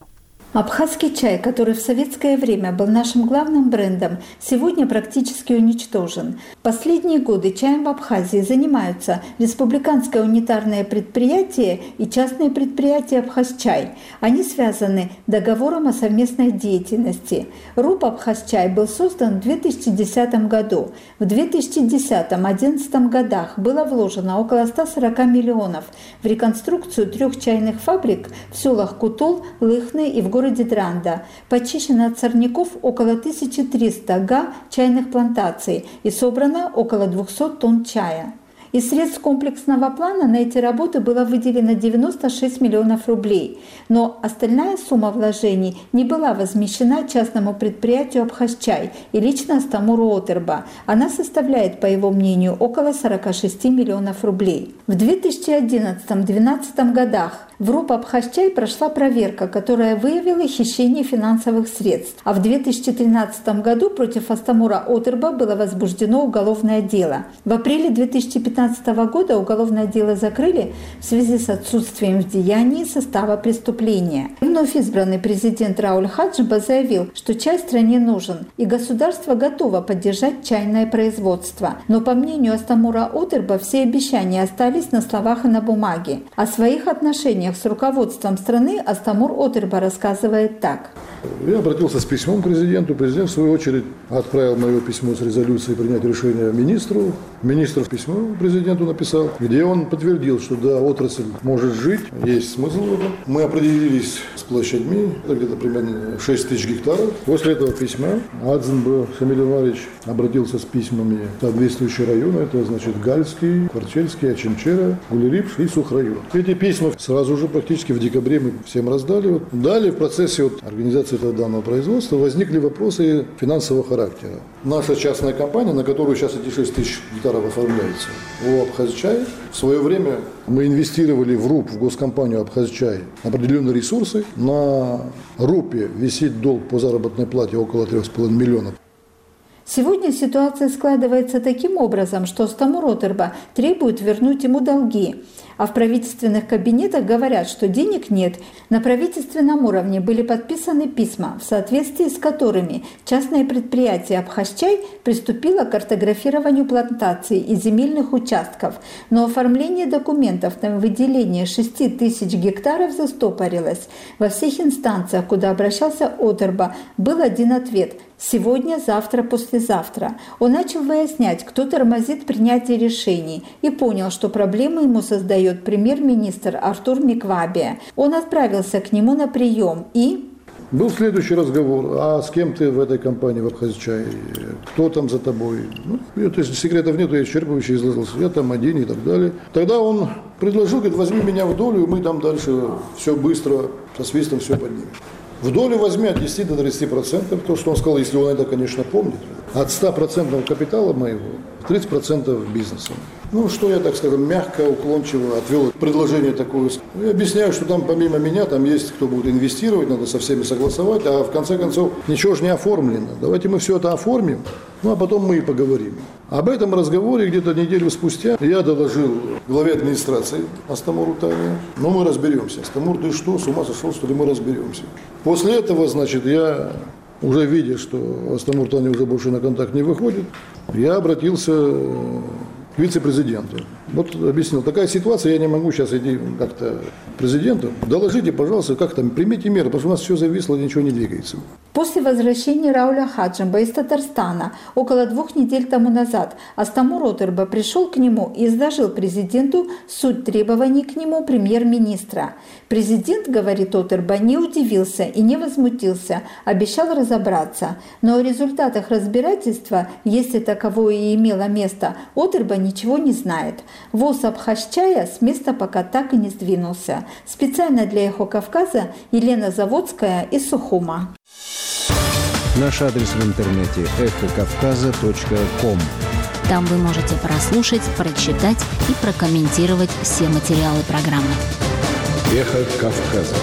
Абхазский чай, который в советское время был нашим главным брендом, сегодня практически уничтожен. Последние годы чаем в Абхазии занимаются республиканское унитарное предприятие и частные предприятия «Абхазчай». Они связаны договором о совместной деятельности. РУП «Абхазчай» был создан в две тысячи десятом году. В две тысячи десятом — две тысячи одиннадцатом годах было вложено около ста сорока миллионов в реконструкцию трех чайных фабрик в селах Кутул, Лыхны и в городе городе Дранда. Почищено от сорняков около тысячи трёхсот га чайных плантаций и собрано около двухсот тонн чая. Из средств комплексного плана на эти работы было выделено девяносто шесть миллионов рублей, но остальная сумма вложений не была возмещена частному предприятию «Абхазчай» и лично Астамуру Оторба. Она составляет, по его мнению, около сорока шести миллионов рублей. В две тысячи одиннадцатом — две тысячи двенадцатом годах в РУП «Абхазчай» прошла проверка, которая выявила хищение финансовых средств, а в две тысячи тринадцатом году против Астамура Оторба было возбуждено уголовное дело. В апреле две тысячи пятнадцатого года уголовное дело закрыли в связи с отсутствием в деянии состава преступления. Вновь избранный президент Рауль Хаджиба заявил, что чай стране нужен, и государство готово поддержать чайное производство. Но, по мнению Астамура Оторба, все обещания остались на словах и на бумаге. О своих отношениях с руководством страны Астамур Оторба рассказывает так. Я обратился с письмом к президенту. Президент, в свою очередь, отправил мое письмо с резолюцией принять решение министру. Министр письмо президенту написал, где он подтвердил, что да, отрасль может жить, есть смысл в этом. Мы определились с площадьми, это где-то примерно шесть тысяч гектаров. После этого письма Адзенбро Шамиль Иванович обратился с письмами в соответствующие районы. Это значит Гальский, Кварчельский, Очинчера, Гулерипш и Сухрайон. Эти письма сразу же практически в декабре мы всем раздали. Вот. Далее в процессе вот, организации этого данного производства возникли вопросы финансового характера. Наша частная компания, на которую сейчас эти шесть тысяч гектаров оформляется, у «Абхазчай», в свое время мы инвестировали в РУП, в госкомпанию «Абхазчай» определенные ресурсы. На РУПе висит долг по заработной плате около трёх с половиной миллионов. Сегодня ситуация складывается таким образом, что Астамур Оторба требует вернуть ему долги. А в правительственных кабинетах говорят, что денег нет. На правительственном уровне были подписаны письма, в соответствии с которыми частное предприятие «Абхазчай» приступило к картографированию плантаций и земельных участков. Но оформление документов на выделение шести тысяч гектаров застопорилось. Во всех инстанциях, куда обращался Оторба, был один ответ – сегодня, завтра, послезавтра. Он начал выяснять, кто тормозит принятие решений, и понял, что проблемы ему создает премьер-министр Артур Миквабия. Он отправился к нему на прием и... Был следующий разговор, а с кем ты в этой компании в «Абхазчай», кто там за тобой? Ну, если секретов нет, я исчерпывающе изложился, я там один и так далее. Тогда он предложил, говорит, возьми меня в долю, и мы там дальше все быстро, со свистом все поднимем. В долю возьми от десяти до тридцати процентов, то, что он сказал, если он это, конечно, помнит. От ста процентов капитала моего, тридцать процентов бизнеса. Ну, что я, так скажем, мягко, уклончиво отвел предложение такое. Я объясняю, что там помимо меня, там есть кто будет инвестировать, надо со всеми согласовать, а в конце концов ничего же не оформлено. Давайте мы все это оформим, ну а потом мы и поговорим. Об этом разговоре где-то неделю спустя я доложил главе администрации Астамуру Тане. Ну, мы разберемся. Астамур, ты что, с ума сошел, что ли, мы разберемся. После этого, значит, я, уже видя, что Астамур Тане уже больше на контакт не выходит, я обратился к вице-президенту. Вот объяснил, такая ситуация, я не могу сейчас идти как-то к президенту. Доложите, пожалуйста, как там, примите меры, потому что у нас все зависло, ничего не двигается. После возвращения Рауля Хаджиба из Татарстана около двух недель тому назад Астамур Оторба пришел к нему и изложил президенту суть требований к нему премьер-министра. Президент, говорит Оторба, не удивился и не возмутился, обещал разобраться. Но о результатах разбирательства, если таковое и имело место, Оторба ничего не знает. ВОЗ Абхазчая с места пока так и не сдвинулся. Специально для «Эхо Кавказа» Елена Заводская из Сухума. Наш адрес в интернете эхо кавказа точка ком. Там вы можете прослушать, прочитать и прокомментировать все материалы программы. Эхо Кавказа.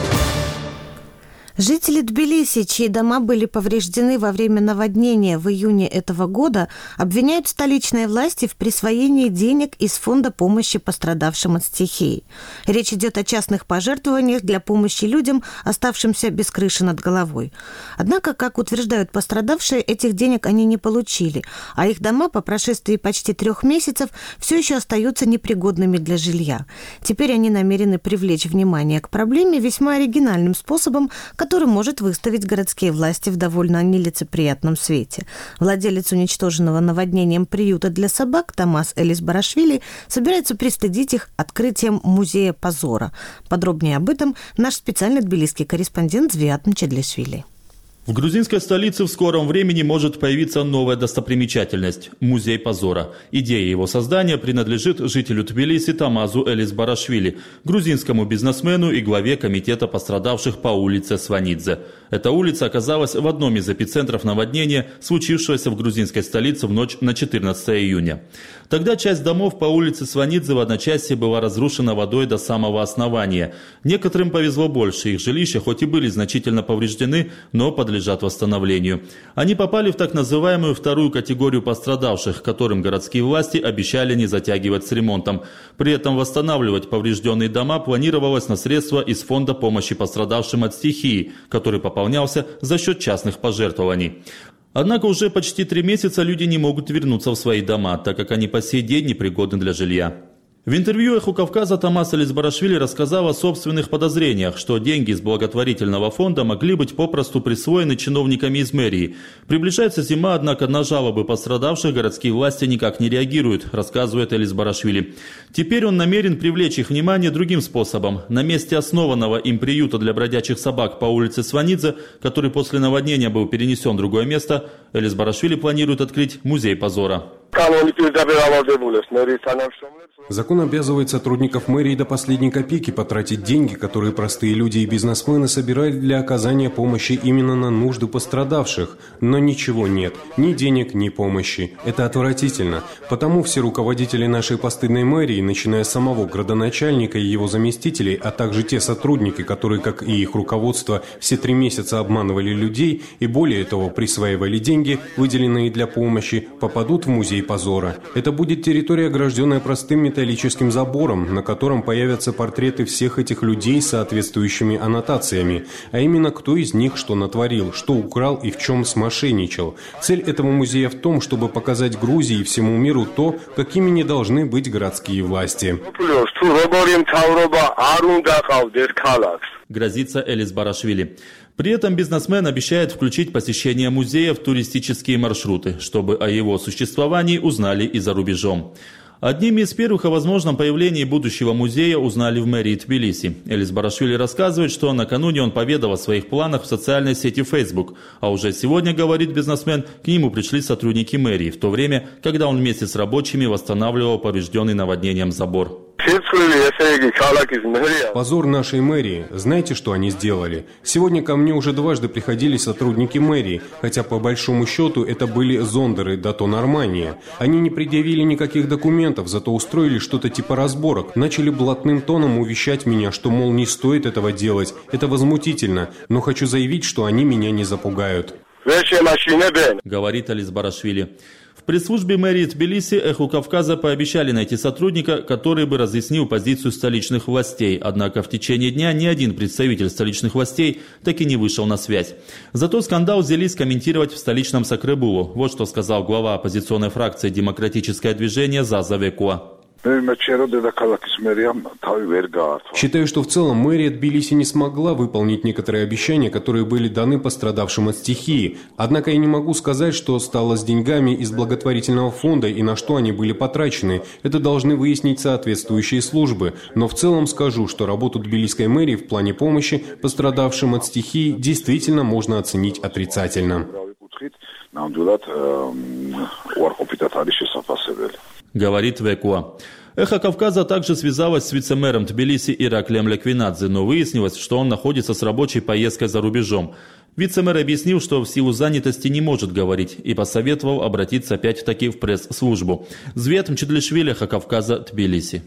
Жители Тбилиси, чьи дома были повреждены во время наводнения в июне этого года, обвиняют столичные власти в присвоении денег из фонда помощи пострадавшим от стихии. Речь идет о частных пожертвованиях для помощи людям, оставшимся без крыши над головой. Однако, как утверждают пострадавшие, этих денег они не получили, а их дома по прошествии почти трех месяцев все еще остаются непригодными для жилья. Теперь они намерены привлечь внимание к проблеме весьма оригинальным способом, который может выставить городские власти в довольно нелицеприятном свете. Владелец уничтоженного наводнением приюта для собак Томас Элисбарашвили собирается пристыдить их открытием музея позора. Подробнее об этом наш специальный тбилисский корреспондент Звиат Мчедлишвили. В грузинской столице в скором времени может появиться новая достопримечательность – Музей позора. Идея его создания принадлежит жителю Тбилиси Томазу Элисбарашвили, грузинскому бизнесмену и главе комитета пострадавших по улице Сванидзе. Эта улица оказалась в одном из эпицентров наводнения, случившегося в грузинской столице в ночь на четырнадцатое июня. Тогда часть домов по улице Сванидзе в одночасье была разрушена водой до самого основания. Некоторым повезло больше, их жилища хоть и были значительно повреждены, но подлежат восстановлению. Они попали в так называемую вторую категорию пострадавших, которым городские власти обещали не затягивать с ремонтом. При этом восстанавливать поврежденные дома планировалось на средства из фонда помощи пострадавшим от стихии, который пополнялся за счет частных пожертвований. Однако уже почти три месяца люди не могут вернуться в свои дома, так как они по сей день непригодны для жилья. В интервью «Эху Кавказа» Томас Элисбарашвили рассказал о собственных подозрениях, что деньги из благотворительного фонда могли быть попросту присвоены чиновниками из мэрии. Приближается зима, однако на жалобы пострадавших городские власти никак не реагируют, рассказывает Элисбарашвили. Теперь он намерен привлечь их внимание другим способом. На месте основанного им приюта для бродячих собак по улице Сванидзе, который после наводнения был перенесен в другое место, Элисбарашвили планирует открыть музей позора. Закон обязывает сотрудников мэрии до последней копейки потратить деньги, которые простые люди и бизнесмены собирали для оказания помощи именно на нужды пострадавших. Но ничего нет. Ни денег, ни помощи. Это отвратительно. Потому все руководители нашей постыдной мэрии, начиная с самого градоначальника и его заместителей, а также те сотрудники, которые, как и их руководство, все три месяца обманывали людей и более того присваивали деньги, выделенные для помощи, попадут в музей позора. Это будет территория, огражденная простым металлическим забором, на котором появятся портреты всех этих людей с соответствующими аннотациями, а именно кто из них что натворил, что украл и в чем смошенничал. Цель этого музея в том, чтобы показать Грузии и всему миру то, какими не должны быть городские власти. Грозится Элисбарашвили. При этом бизнесмен обещает включить посещение музея в туристические маршруты, чтобы о его существовании узнали и за рубежом. Одними из первых о возможном появлении будущего музея узнали в мэрии Тбилиси. Элисбарашвили рассказывает, что накануне он поведал о своих планах в социальной сети Facebook, а уже сегодня, говорит бизнесмен, к нему пришли сотрудники мэрии, в то время, когда он вместе с рабочими восстанавливал поврежденный наводнением забор. Позор нашей мэрии. Знаете, что они сделали? Сегодня ко мне уже дважды приходили сотрудники мэрии, хотя по большому счету это были зондеры Дато Нормания. Они не предъявили никаких документов, зато устроили что-то типа разборок. Начали блатным тоном увещать меня, что, мол, не стоит этого делать. Это возмутительно, но хочу заявить, что они меня не запугают. Говорит Элисбарашвили. В пресс-службе мэрии Тбилиси «Эху Кавказа» пообещали найти сотрудника, который бы разъяснил позицию столичных властей. Однако в течение дня ни один представитель столичных властей так и не вышел на связь. Зато скандал взялись комментировать в столичном Сакребулу. Вот что сказал глава оппозиционной фракции «Демократическое движение» Заза Векуа. Считаю, что в целом мэрия Тбилиси не смогла выполнить некоторые обещания, которые были даны пострадавшим от стихии. Однако я не могу сказать, что стало с деньгами из благотворительного фонда и на что они были потрачены. Это должны выяснить соответствующие службы. Но в целом скажу, что работу тбилисской мэрии в плане помощи пострадавшим от стихии действительно можно оценить отрицательно. Говорит Векуа. «Эхо Кавказа» также связалась с вице-мэром Тбилиси Ираклием Леквинадзе, но выяснилось, что он находится с рабочей поездкой за рубежом. Вице-мэр объяснил, что в силу занятости не может говорить и посоветовал обратиться опять-таки в пресс-службу. Звет Мчедлишвили, Кавказа, Тбилиси.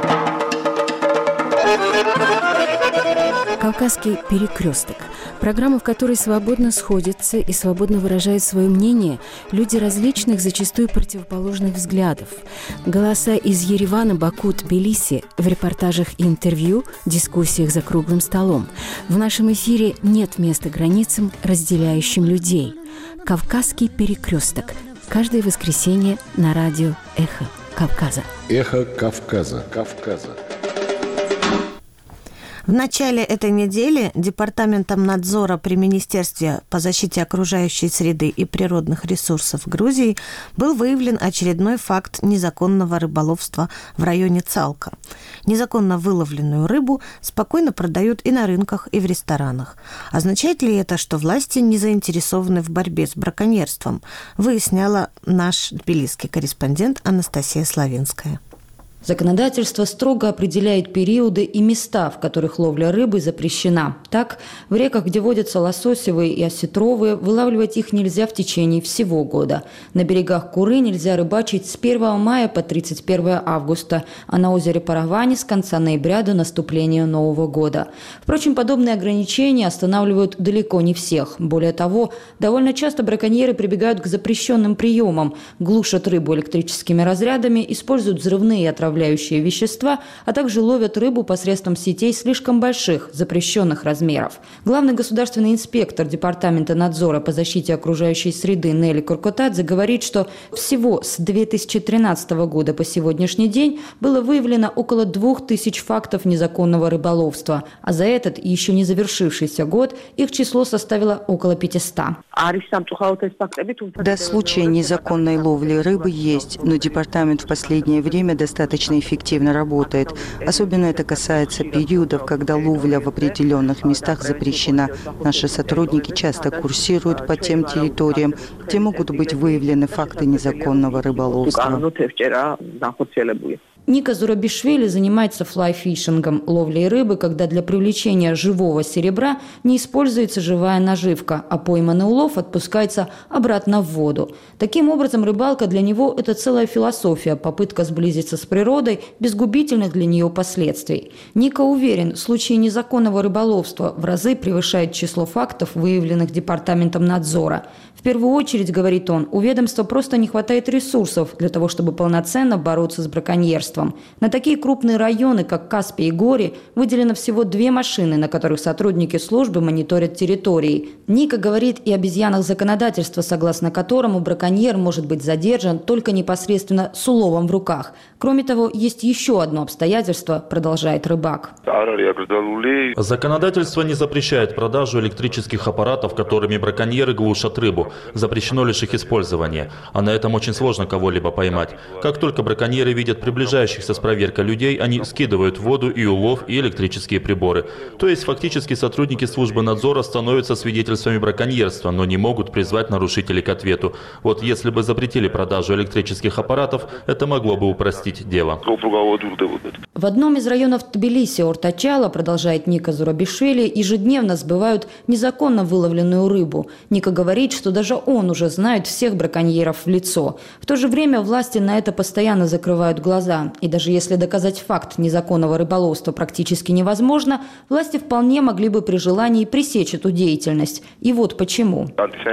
«Кавказский перекресток» – программа, в которой свободно сходятся и свободно выражают свое мнение люди различных, зачастую противоположных взглядов. Голоса из Еревана, Баку, Тбилиси в репортажах и интервью, дискуссиях за круглым столом. В нашем эфире нет места границам, разделяющим людей. «Кавказский перекресток» – каждое воскресенье на радио «Эхо Кавказа». «Эхо Кавказа». Кавказа. В начале этой недели Департаментом надзора при Министерстве по защите окружающей среды и природных ресурсов Грузии был выявлен очередной факт незаконного рыболовства в районе Цалка. Незаконно выловленную рыбу спокойно продают и на рынках, и в ресторанах. Означает ли это, что власти не заинтересованы в борьбе с браконьерством, выясняла наш тбилисский корреспондент Анастасия Славинская. Законодательство строго определяет периоды и места, в которых ловля рыбы запрещена. Так, в реках, где водятся лососевые и осетровые, вылавливать их нельзя в течение всего года. На берегах Куры нельзя рыбачить с первого мая по тридцать первое августа, а на озере Паравани с конца ноября до наступления Нового года. Впрочем, подобные ограничения останавливают далеко не всех. Более того, довольно часто браконьеры прибегают к запрещенным приемам, глушат рыбу электрическими разрядами, используют взрывные и отравляющие вещества, а также ловят рыбу посредством сетей слишком больших, запрещенных размеров. Главный государственный инспектор Департамента надзора по защите окружающей среды Нелли Коркотадзе говорит, что всего с две тысячи тринадцатого года по сегодняшний день было выявлено около двух тысяч фактов незаконного рыболовства, а за этот еще не завершившийся год их число составило около пятисот. Да, случаи незаконной ловли рыбы есть, но департамент в последнее время достаточно эффективно работает. Особенно это касается периодов, когда ловля в определенных местах запрещена. Наши сотрудники часто курсируют по тем территориям, где могут быть выявлены факты незаконного рыболовства. Ника Зурабишвили занимается флайфишингом, ловлей рыбы, когда для привлечения живого серебра не используется живая наживка, а пойманный улов отпускается обратно в воду. Таким образом, рыбалка для него – это целая философия, попытка сблизиться с природой без губительных для нее последствий. Ника уверен, в случае незаконного рыболовства в разы превышает число фактов, выявленных Департаментом надзора. В первую очередь, говорит он, у ведомства просто не хватает ресурсов для того, чтобы полноценно бороться с браконьерством. На такие крупные районы, как Каспий и Гори, выделено всего две машины, на которых сотрудники службы мониторят территории. Ника говорит и об изъянах законодательства, согласно которому браконьер может быть задержан только непосредственно с уловом в руках. Кроме того, есть еще одно обстоятельство, продолжает рыбак. Законодательство не запрещает продажу электрических аппаратов, которыми браконьеры глушат рыбу. Запрещено лишь их использование, а на этом очень сложно кого-либо поймать. Как только браконьеры видят приближающихся с проверкой людей, они скидывают в воду и улов, и электрические приборы. То есть фактически сотрудники службы надзора становятся свидетельствами браконьерства, но не могут призвать нарушителей к ответу. Вот если бы запретили продажу электрических аппаратов, это могло бы упростить дело. В одном из районов Тбилиси, Ортачала, продолжает Ника Зурабишвили, ежедневно сбывают незаконно выловленную рыбу. Ника говорит, что даже он уже знает всех браконьеров в лицо. В то же время власти на это постоянно закрывают глаза. И даже если доказать факт незаконного рыболовства практически невозможно, власти вполне могли бы при желании пресечь эту деятельность. И вот почему.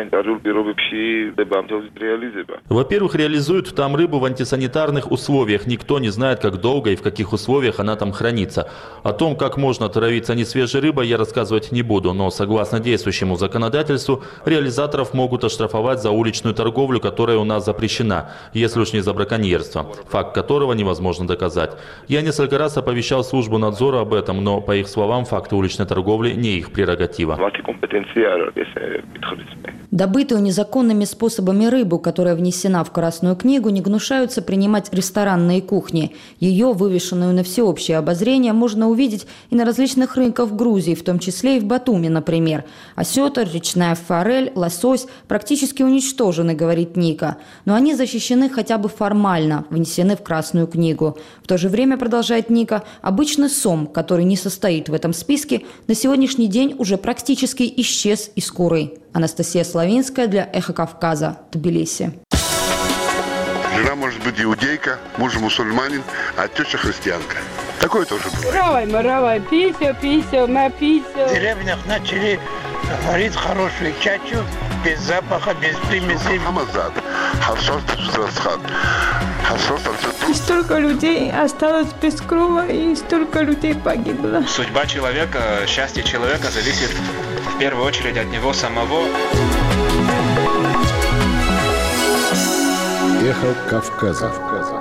Во-первых, реализуют там рыбу в антисанитарных условиях. Никто не знает, как долго и в каких условиях она там хранится. О том, как можно травиться несвежей рыбой, я рассказывать не буду, но согласно действующему законодательству, реализаторов могут оштрафовать за уличную торговлю, которая у нас запрещена, если уж не за браконьерство, факт которого невозможно доказать. Я несколько раз оповещал службу надзора об этом, но, по их словам, факты уличной торговли не их прерогатива. Добытую незаконными способами рыбу, которая внесена в Красную книгу, не гнушаются принимать ресторанные кухни. Ее, вывешенную на всеобщее обозрение, можно увидеть и на различных рынках в Грузии, в том числе и в Батуми, например. Осетр, речная форель, лосось практически уничтожены, говорит Ника. Но они защищены хотя бы формально, внесены в Красную книгу. В то же время, продолжает Ника, обычный сом, который не состоит в этом списке, на сегодняшний день уже практически исчез из Куры. Анастасия Славинская для «Эхо Кавказа», Тбилиси. Жена может быть иудейка, муж мусульманин, а теща христианка. Такое тоже бывает. Равай, маравай, пися, пися, ма пися. В деревнях начали варить хорошую чачу, без запаха, без примесей. И столько людей осталось без крова, и столько людей погибло. Судьба человека, счастье человека зависит в первую очередь от него самого. Эхо Кавказа.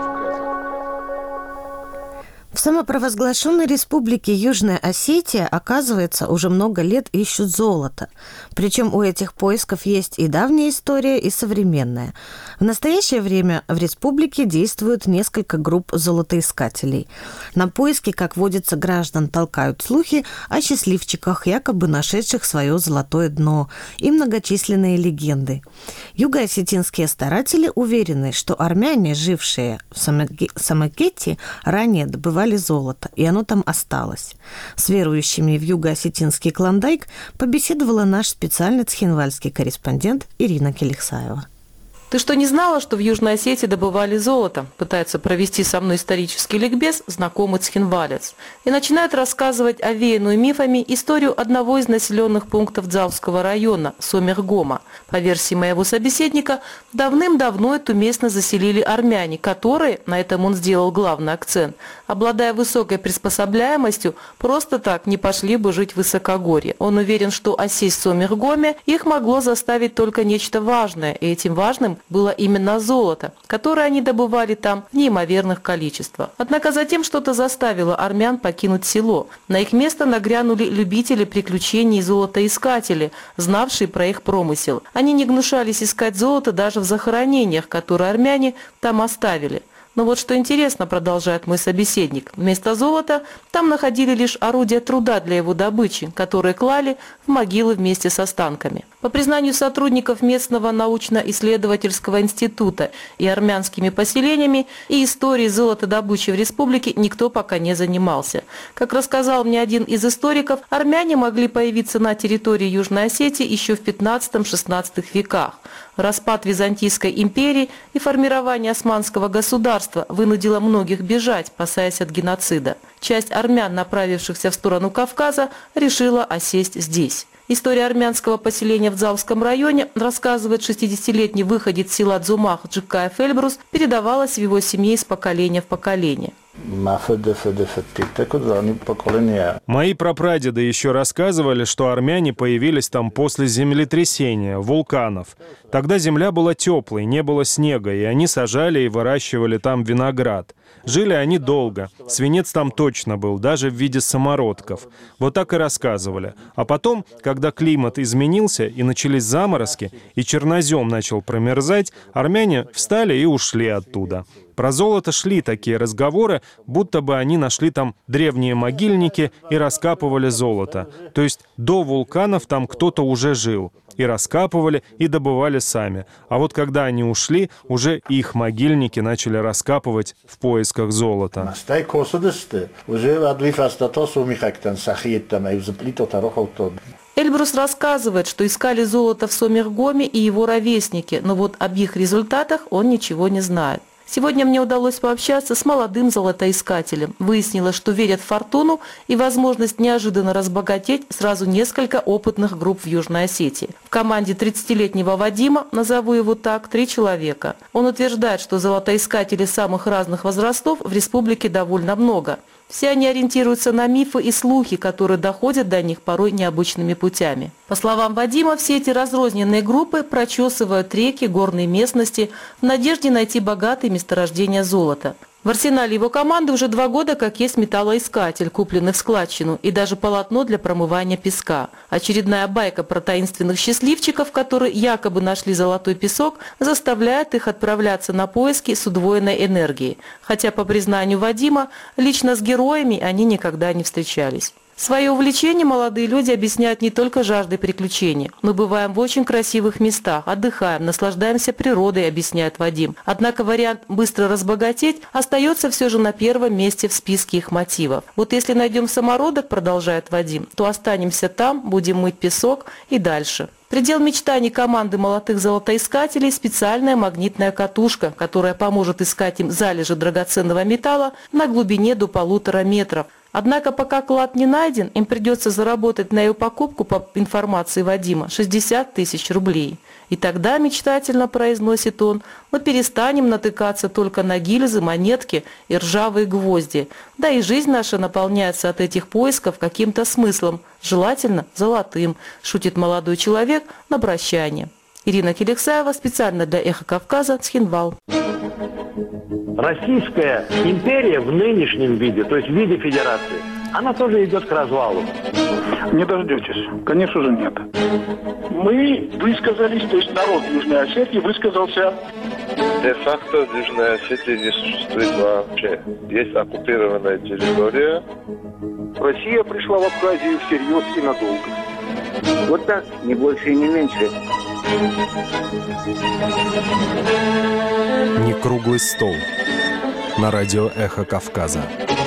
В самопровозглашенной республике Южная Осетия, оказывается, уже много лет ищут золото. Причем у этих поисков есть и давняя история, и современная. В настоящее время в республике действуют несколько групп золотоискателей. На поиски, как водится, граждан толкают слухи о счастливчиках, якобы нашедших свое золотое дно, и многочисленные легенды. Юго-осетинские старатели уверены, что армяне, жившие в Самокете, ранее добывали золото, и оно там осталось. С верующими в юго-осетинский Клондайк побеседовала наш специальный цхинвальский корреспондент Ирина Келихсаева. Ты что, не знала, что в Южной Осетии добывали золото? Пытается провести со мной исторический ликбез знакомый цхинвалец. И начинает рассказывать овеянную мифами историю одного из населенных пунктов Дзавского района, Сомергома. По версии моего собеседника, давным-давно эту местность заселили армяне, которые, на этом он сделал главный акцент, обладая высокой приспособляемостью, просто так не пошли бы жить в высокогорье. Он уверен, что осесть в Сомергоме их могло заставить только нечто важное, и этим важным было именно золото, которое они добывали там в неимоверных количествах. Однако затем что-то заставило армян покинуть село. На их место нагрянули любители приключений и золотоискатели, знавшие про их промысел. Они не гнушались искать золото даже в захоронениях, которые армяне там оставили. Но вот что интересно, продолжает мой собеседник, вместо золота там находили лишь орудия труда для его добычи, которые клали в могилы вместе с останками. По признанию сотрудников местного научно-исследовательского института и армянскими поселениями, и историей золотодобычи в республике никто пока не занимался. Как рассказал мне один из историков, армяне могли появиться на территории Южной Осетии еще в пятнадцатом-шестнадцатом веках. Распад Византийской империи и формирование османского государства вынудило многих бежать, опасаясь от геноцида. Часть армян, направившихся в сторону Кавказа, решила осесть здесь. История армянского поселения в Дзавском районе, рассказывает шестидесятилетний выходец села Дзумах Джикаев Эльбрус, передавалась в его семье из поколения в поколение. Мои прапрадеды еще рассказывали, что армяне появились там после землетрясения, вулканов. Тогда земля была теплой, не было снега, и они сажали и выращивали там виноград. Жили они долго. Свинец там точно был, даже в виде самородков. Вот так и рассказывали. А потом, когда климат изменился и начались заморозки, и чернозем начал промерзать, армяне встали и ушли оттуда. Про золото шли такие разговоры, будто бы они нашли там древние могильники и раскапывали золото. То есть до вулканов там кто-то уже жил. И раскапывали, и добывали сами. А вот когда они ушли, уже их могильники начали раскапывать в поисках золота. Эльбрус рассказывает, что искали золото в Сомергоме и его ровесники, но вот об их результатах он ничего не знает. Сегодня мне удалось пообщаться с молодым золотоискателем. Выяснилось, что верят в фортуну и возможность неожиданно разбогатеть сразу несколько опытных групп в Южной Осетии. В команде тридцатилетнего Вадима, назову его так, три человека. Он утверждает, что золотоискателей самых разных возрастов в республике довольно много. Все они ориентируются на мифы и слухи, которые доходят до них порой необычными путями. По словам Вадима, все эти разрозненные группы прочесывают реки, горные местности в надежде найти богатые месторождения золота. В арсенале его команды уже два года как есть металлоискатель, купленный в складчину, и даже полотно для промывания песка. Очередная байка про таинственных счастливчиков, которые якобы нашли золотой песок, заставляет их отправляться на поиски с удвоенной энергией. Хотя, по признанию Вадима, лично с героями они никогда не встречались. Свое увлечение молодые люди объясняют не только жаждой приключений. Мы бываем в очень красивых местах, отдыхаем, наслаждаемся природой, объясняет Вадим. Однако вариант быстро разбогатеть остается все же на первом месте в списке их мотивов. Вот если найдем самородок, продолжает Вадим, то останемся там, будем мыть песок и дальше. Предел мечтаний команды молодых золотоискателей – специальная магнитная катушка, которая поможет искать им залежи драгоценного металла на глубине до полутора метров. Однако пока клад не найден, им придется заработать на ее покупку, по информации Вадима, шестьдесят тысяч рублей. И тогда, мечтательно произносит он, мы перестанем натыкаться только на гильзы, монетки и ржавые гвозди. Да и жизнь наша наполняется от этих поисков каким-то смыслом, желательно золотым, шутит молодой человек на прощание. Ирина Келексаева специально для «Эхо Кавказа», Цхинвал. Российская империя в нынешнем виде, то есть в виде федерации, она тоже идет к развалу. Не дождетесь. Конечно же, нет. Мы высказались, то есть народ Южной Осетии высказался. Де-факто в Южной Осетии не существует вообще. Есть оккупированная территория. Россия пришла в Абхазию всерьез и надолго. Вот так, не больше и не меньше. Не круглый стол. На радио «Эхо Кавказа».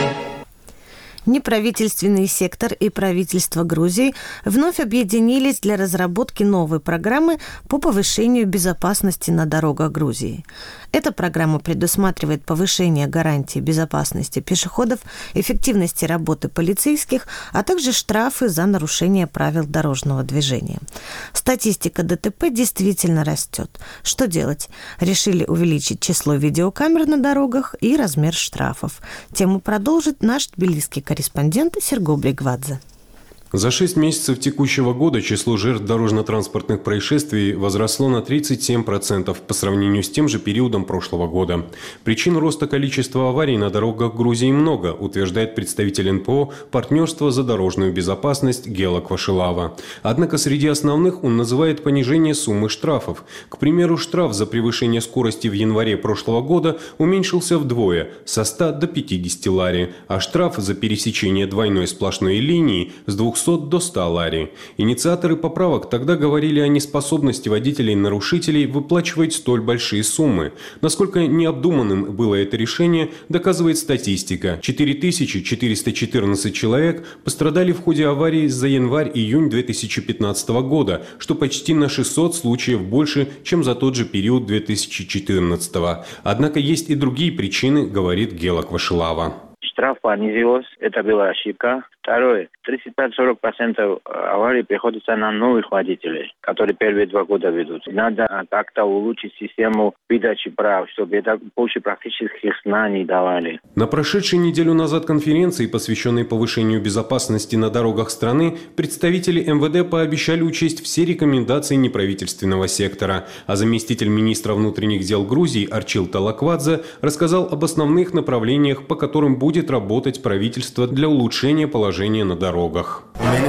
Неправительственный сектор и правительство Грузии вновь объединились для разработки новой программы по повышению безопасности на дорогах Грузии. Эта программа предусматривает повышение гарантий безопасности пешеходов, эффективности работы полицейских, а также штрафы за нарушение правил дорожного движения. Статистика ДТП действительно растет. Что делать? Решили увеличить число видеокамер на дорогах и размер штрафов. Тему продолжит наш тбилисский корреспондент Серго Бригвадзе. За шесть месяцев текущего года число жертв дорожно-транспортных происшествий возросло на тридцать семь процентов по сравнению с тем же периодом прошлого года. Причин роста количества аварий на дорогах Грузии много, утверждает представитель эн пэ о «Партнерство за дорожную безопасность» Гела Квашилава. Однако среди основных он называет понижение суммы штрафов. К примеру, штраф за превышение скорости в январе прошлого года уменьшился вдвое – со ста до пятидесяти лари, а штраф за пересечение двойной сплошной линии – с двухсот до ста лари. Инициаторы поправок тогда говорили о неспособности водителей-нарушителей выплачивать столь большие суммы. Насколько необдуманным было это решение, доказывает статистика. четыре тысячи четыреста четырнадцать человек пострадали в ходе аварии за январь-июнь две тысячи пятнадцатого года, что почти на шестьсот случаев больше, чем за тот же период две тысячи четырнадцатого. Однако есть и другие причины, говорит Гела Квашилава. Штраф понизилась, это была ошибка. Второе, тридцать пять - сорок процентов аварий приходится на новых водителей, которые первые два года ведут. Надо как-то улучшить систему выдачи прав, чтобы это больше практических знаний давали. На прошедшей неделю назад конференции, посвященной повышению безопасности на дорогах страны, представители эм вэ дэ пообещали учесть все рекомендации неправительственного сектора. А заместитель министра внутренних дел Грузии Арчил Талаквадзе рассказал об основных направлениях, по которым будет работать правительство для улучшения положения на дорогах.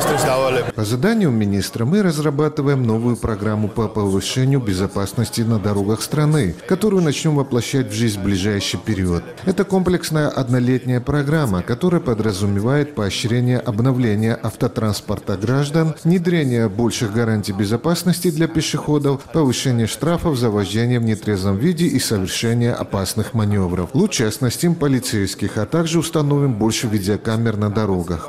По заданию министра мы разрабатываем новую программу по повышению безопасности на дорогах страны, которую начнем воплощать в жизнь в ближайший период. Это комплексная однолетняя программа, которая подразумевает поощрение обновления автотранспорта граждан, внедрение больших гарантий безопасности для пешеходов, повышение штрафов за вождение в нетрезвом виде и совершение опасных маневров. Лучше оснастим полицейских, а также установим больше видеокамер на дорогах.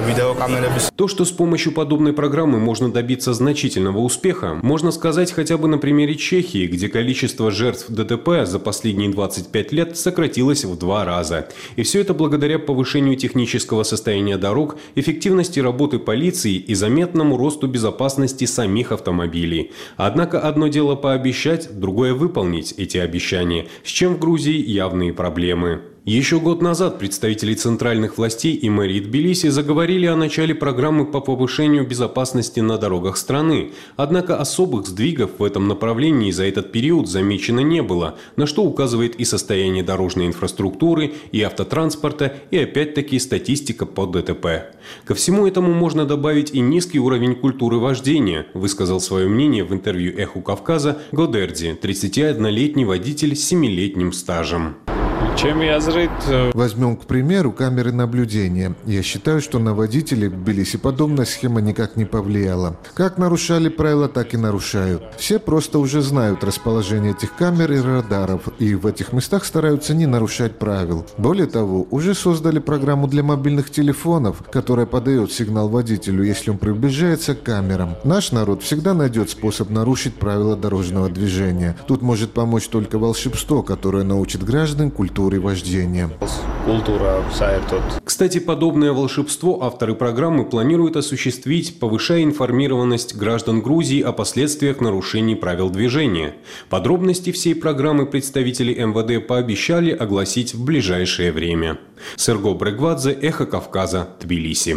То, что с помощью подобной программы можно добиться значительного успеха, можно сказать хотя бы на примере Чехии, где количество жертв дэ тэ пэ за последние двадцать пять лет сократилось в два раза. И все это благодаря повышению технического состояния дорог, эффективности работы полиции и заметному росту безопасности самих автомобилей. Однако одно дело пообещать, другое выполнить эти обещания, с чем в Грузии явные проблемы. Еще год назад представители центральных властей и мэрии Тбилиси заговорили о начале программы по повышению безопасности на дорогах страны. Однако особых сдвигов в этом направлении за этот период замечено не было, на что указывает и состояние дорожной инфраструктуры, и автотранспорта, и опять-таки статистика по ДТП. Ко всему этому можно добавить и низкий уровень культуры вождения, высказал свое мнение в интервью «Эху Кавказа» Годерди, тридцатиоднолетний водитель с семилетним стажем. Возьмем, к примеру, камеры наблюдения. Я считаю, что на водителей в Тбилиси подобная схема никак не повлияла. Как нарушали правила, так и нарушают. Все просто уже знают расположение этих камер и радаров, и в этих местах стараются не нарушать правил. Более того, уже создали программу для мобильных телефонов, которая подает сигнал водителю, если он приближается к камерам. Наш народ всегда найдет способ нарушить правила дорожного движения. Тут может помочь только волшебство, которое научит граждан культуре вождения. Кстати, подобное волшебство авторы программы планируют осуществить, повышая информированность граждан Грузии о последствиях нарушений правил движения. Подробности всей программы представители эм вэ дэ пообещали огласить в ближайшее время. Серго Брегвадзе, Эхо Кавказа, Тбилиси.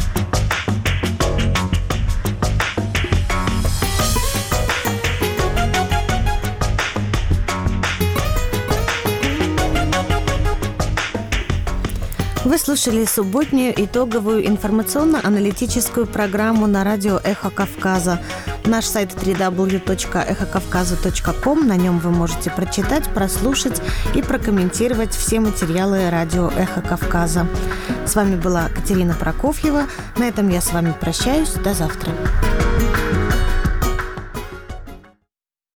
Вы слушали субботнюю итоговую информационно-аналитическую программу на радио «Эхо Кавказа». Наш сайт дабл ю дабл ю дабл ю точка эхо кавказа точка ком. На нем вы можете прочитать, прослушать и прокомментировать все материалы радио «Эхо Кавказа». С вами была Катерина Прокофьева. На этом я с вами прощаюсь. До завтра.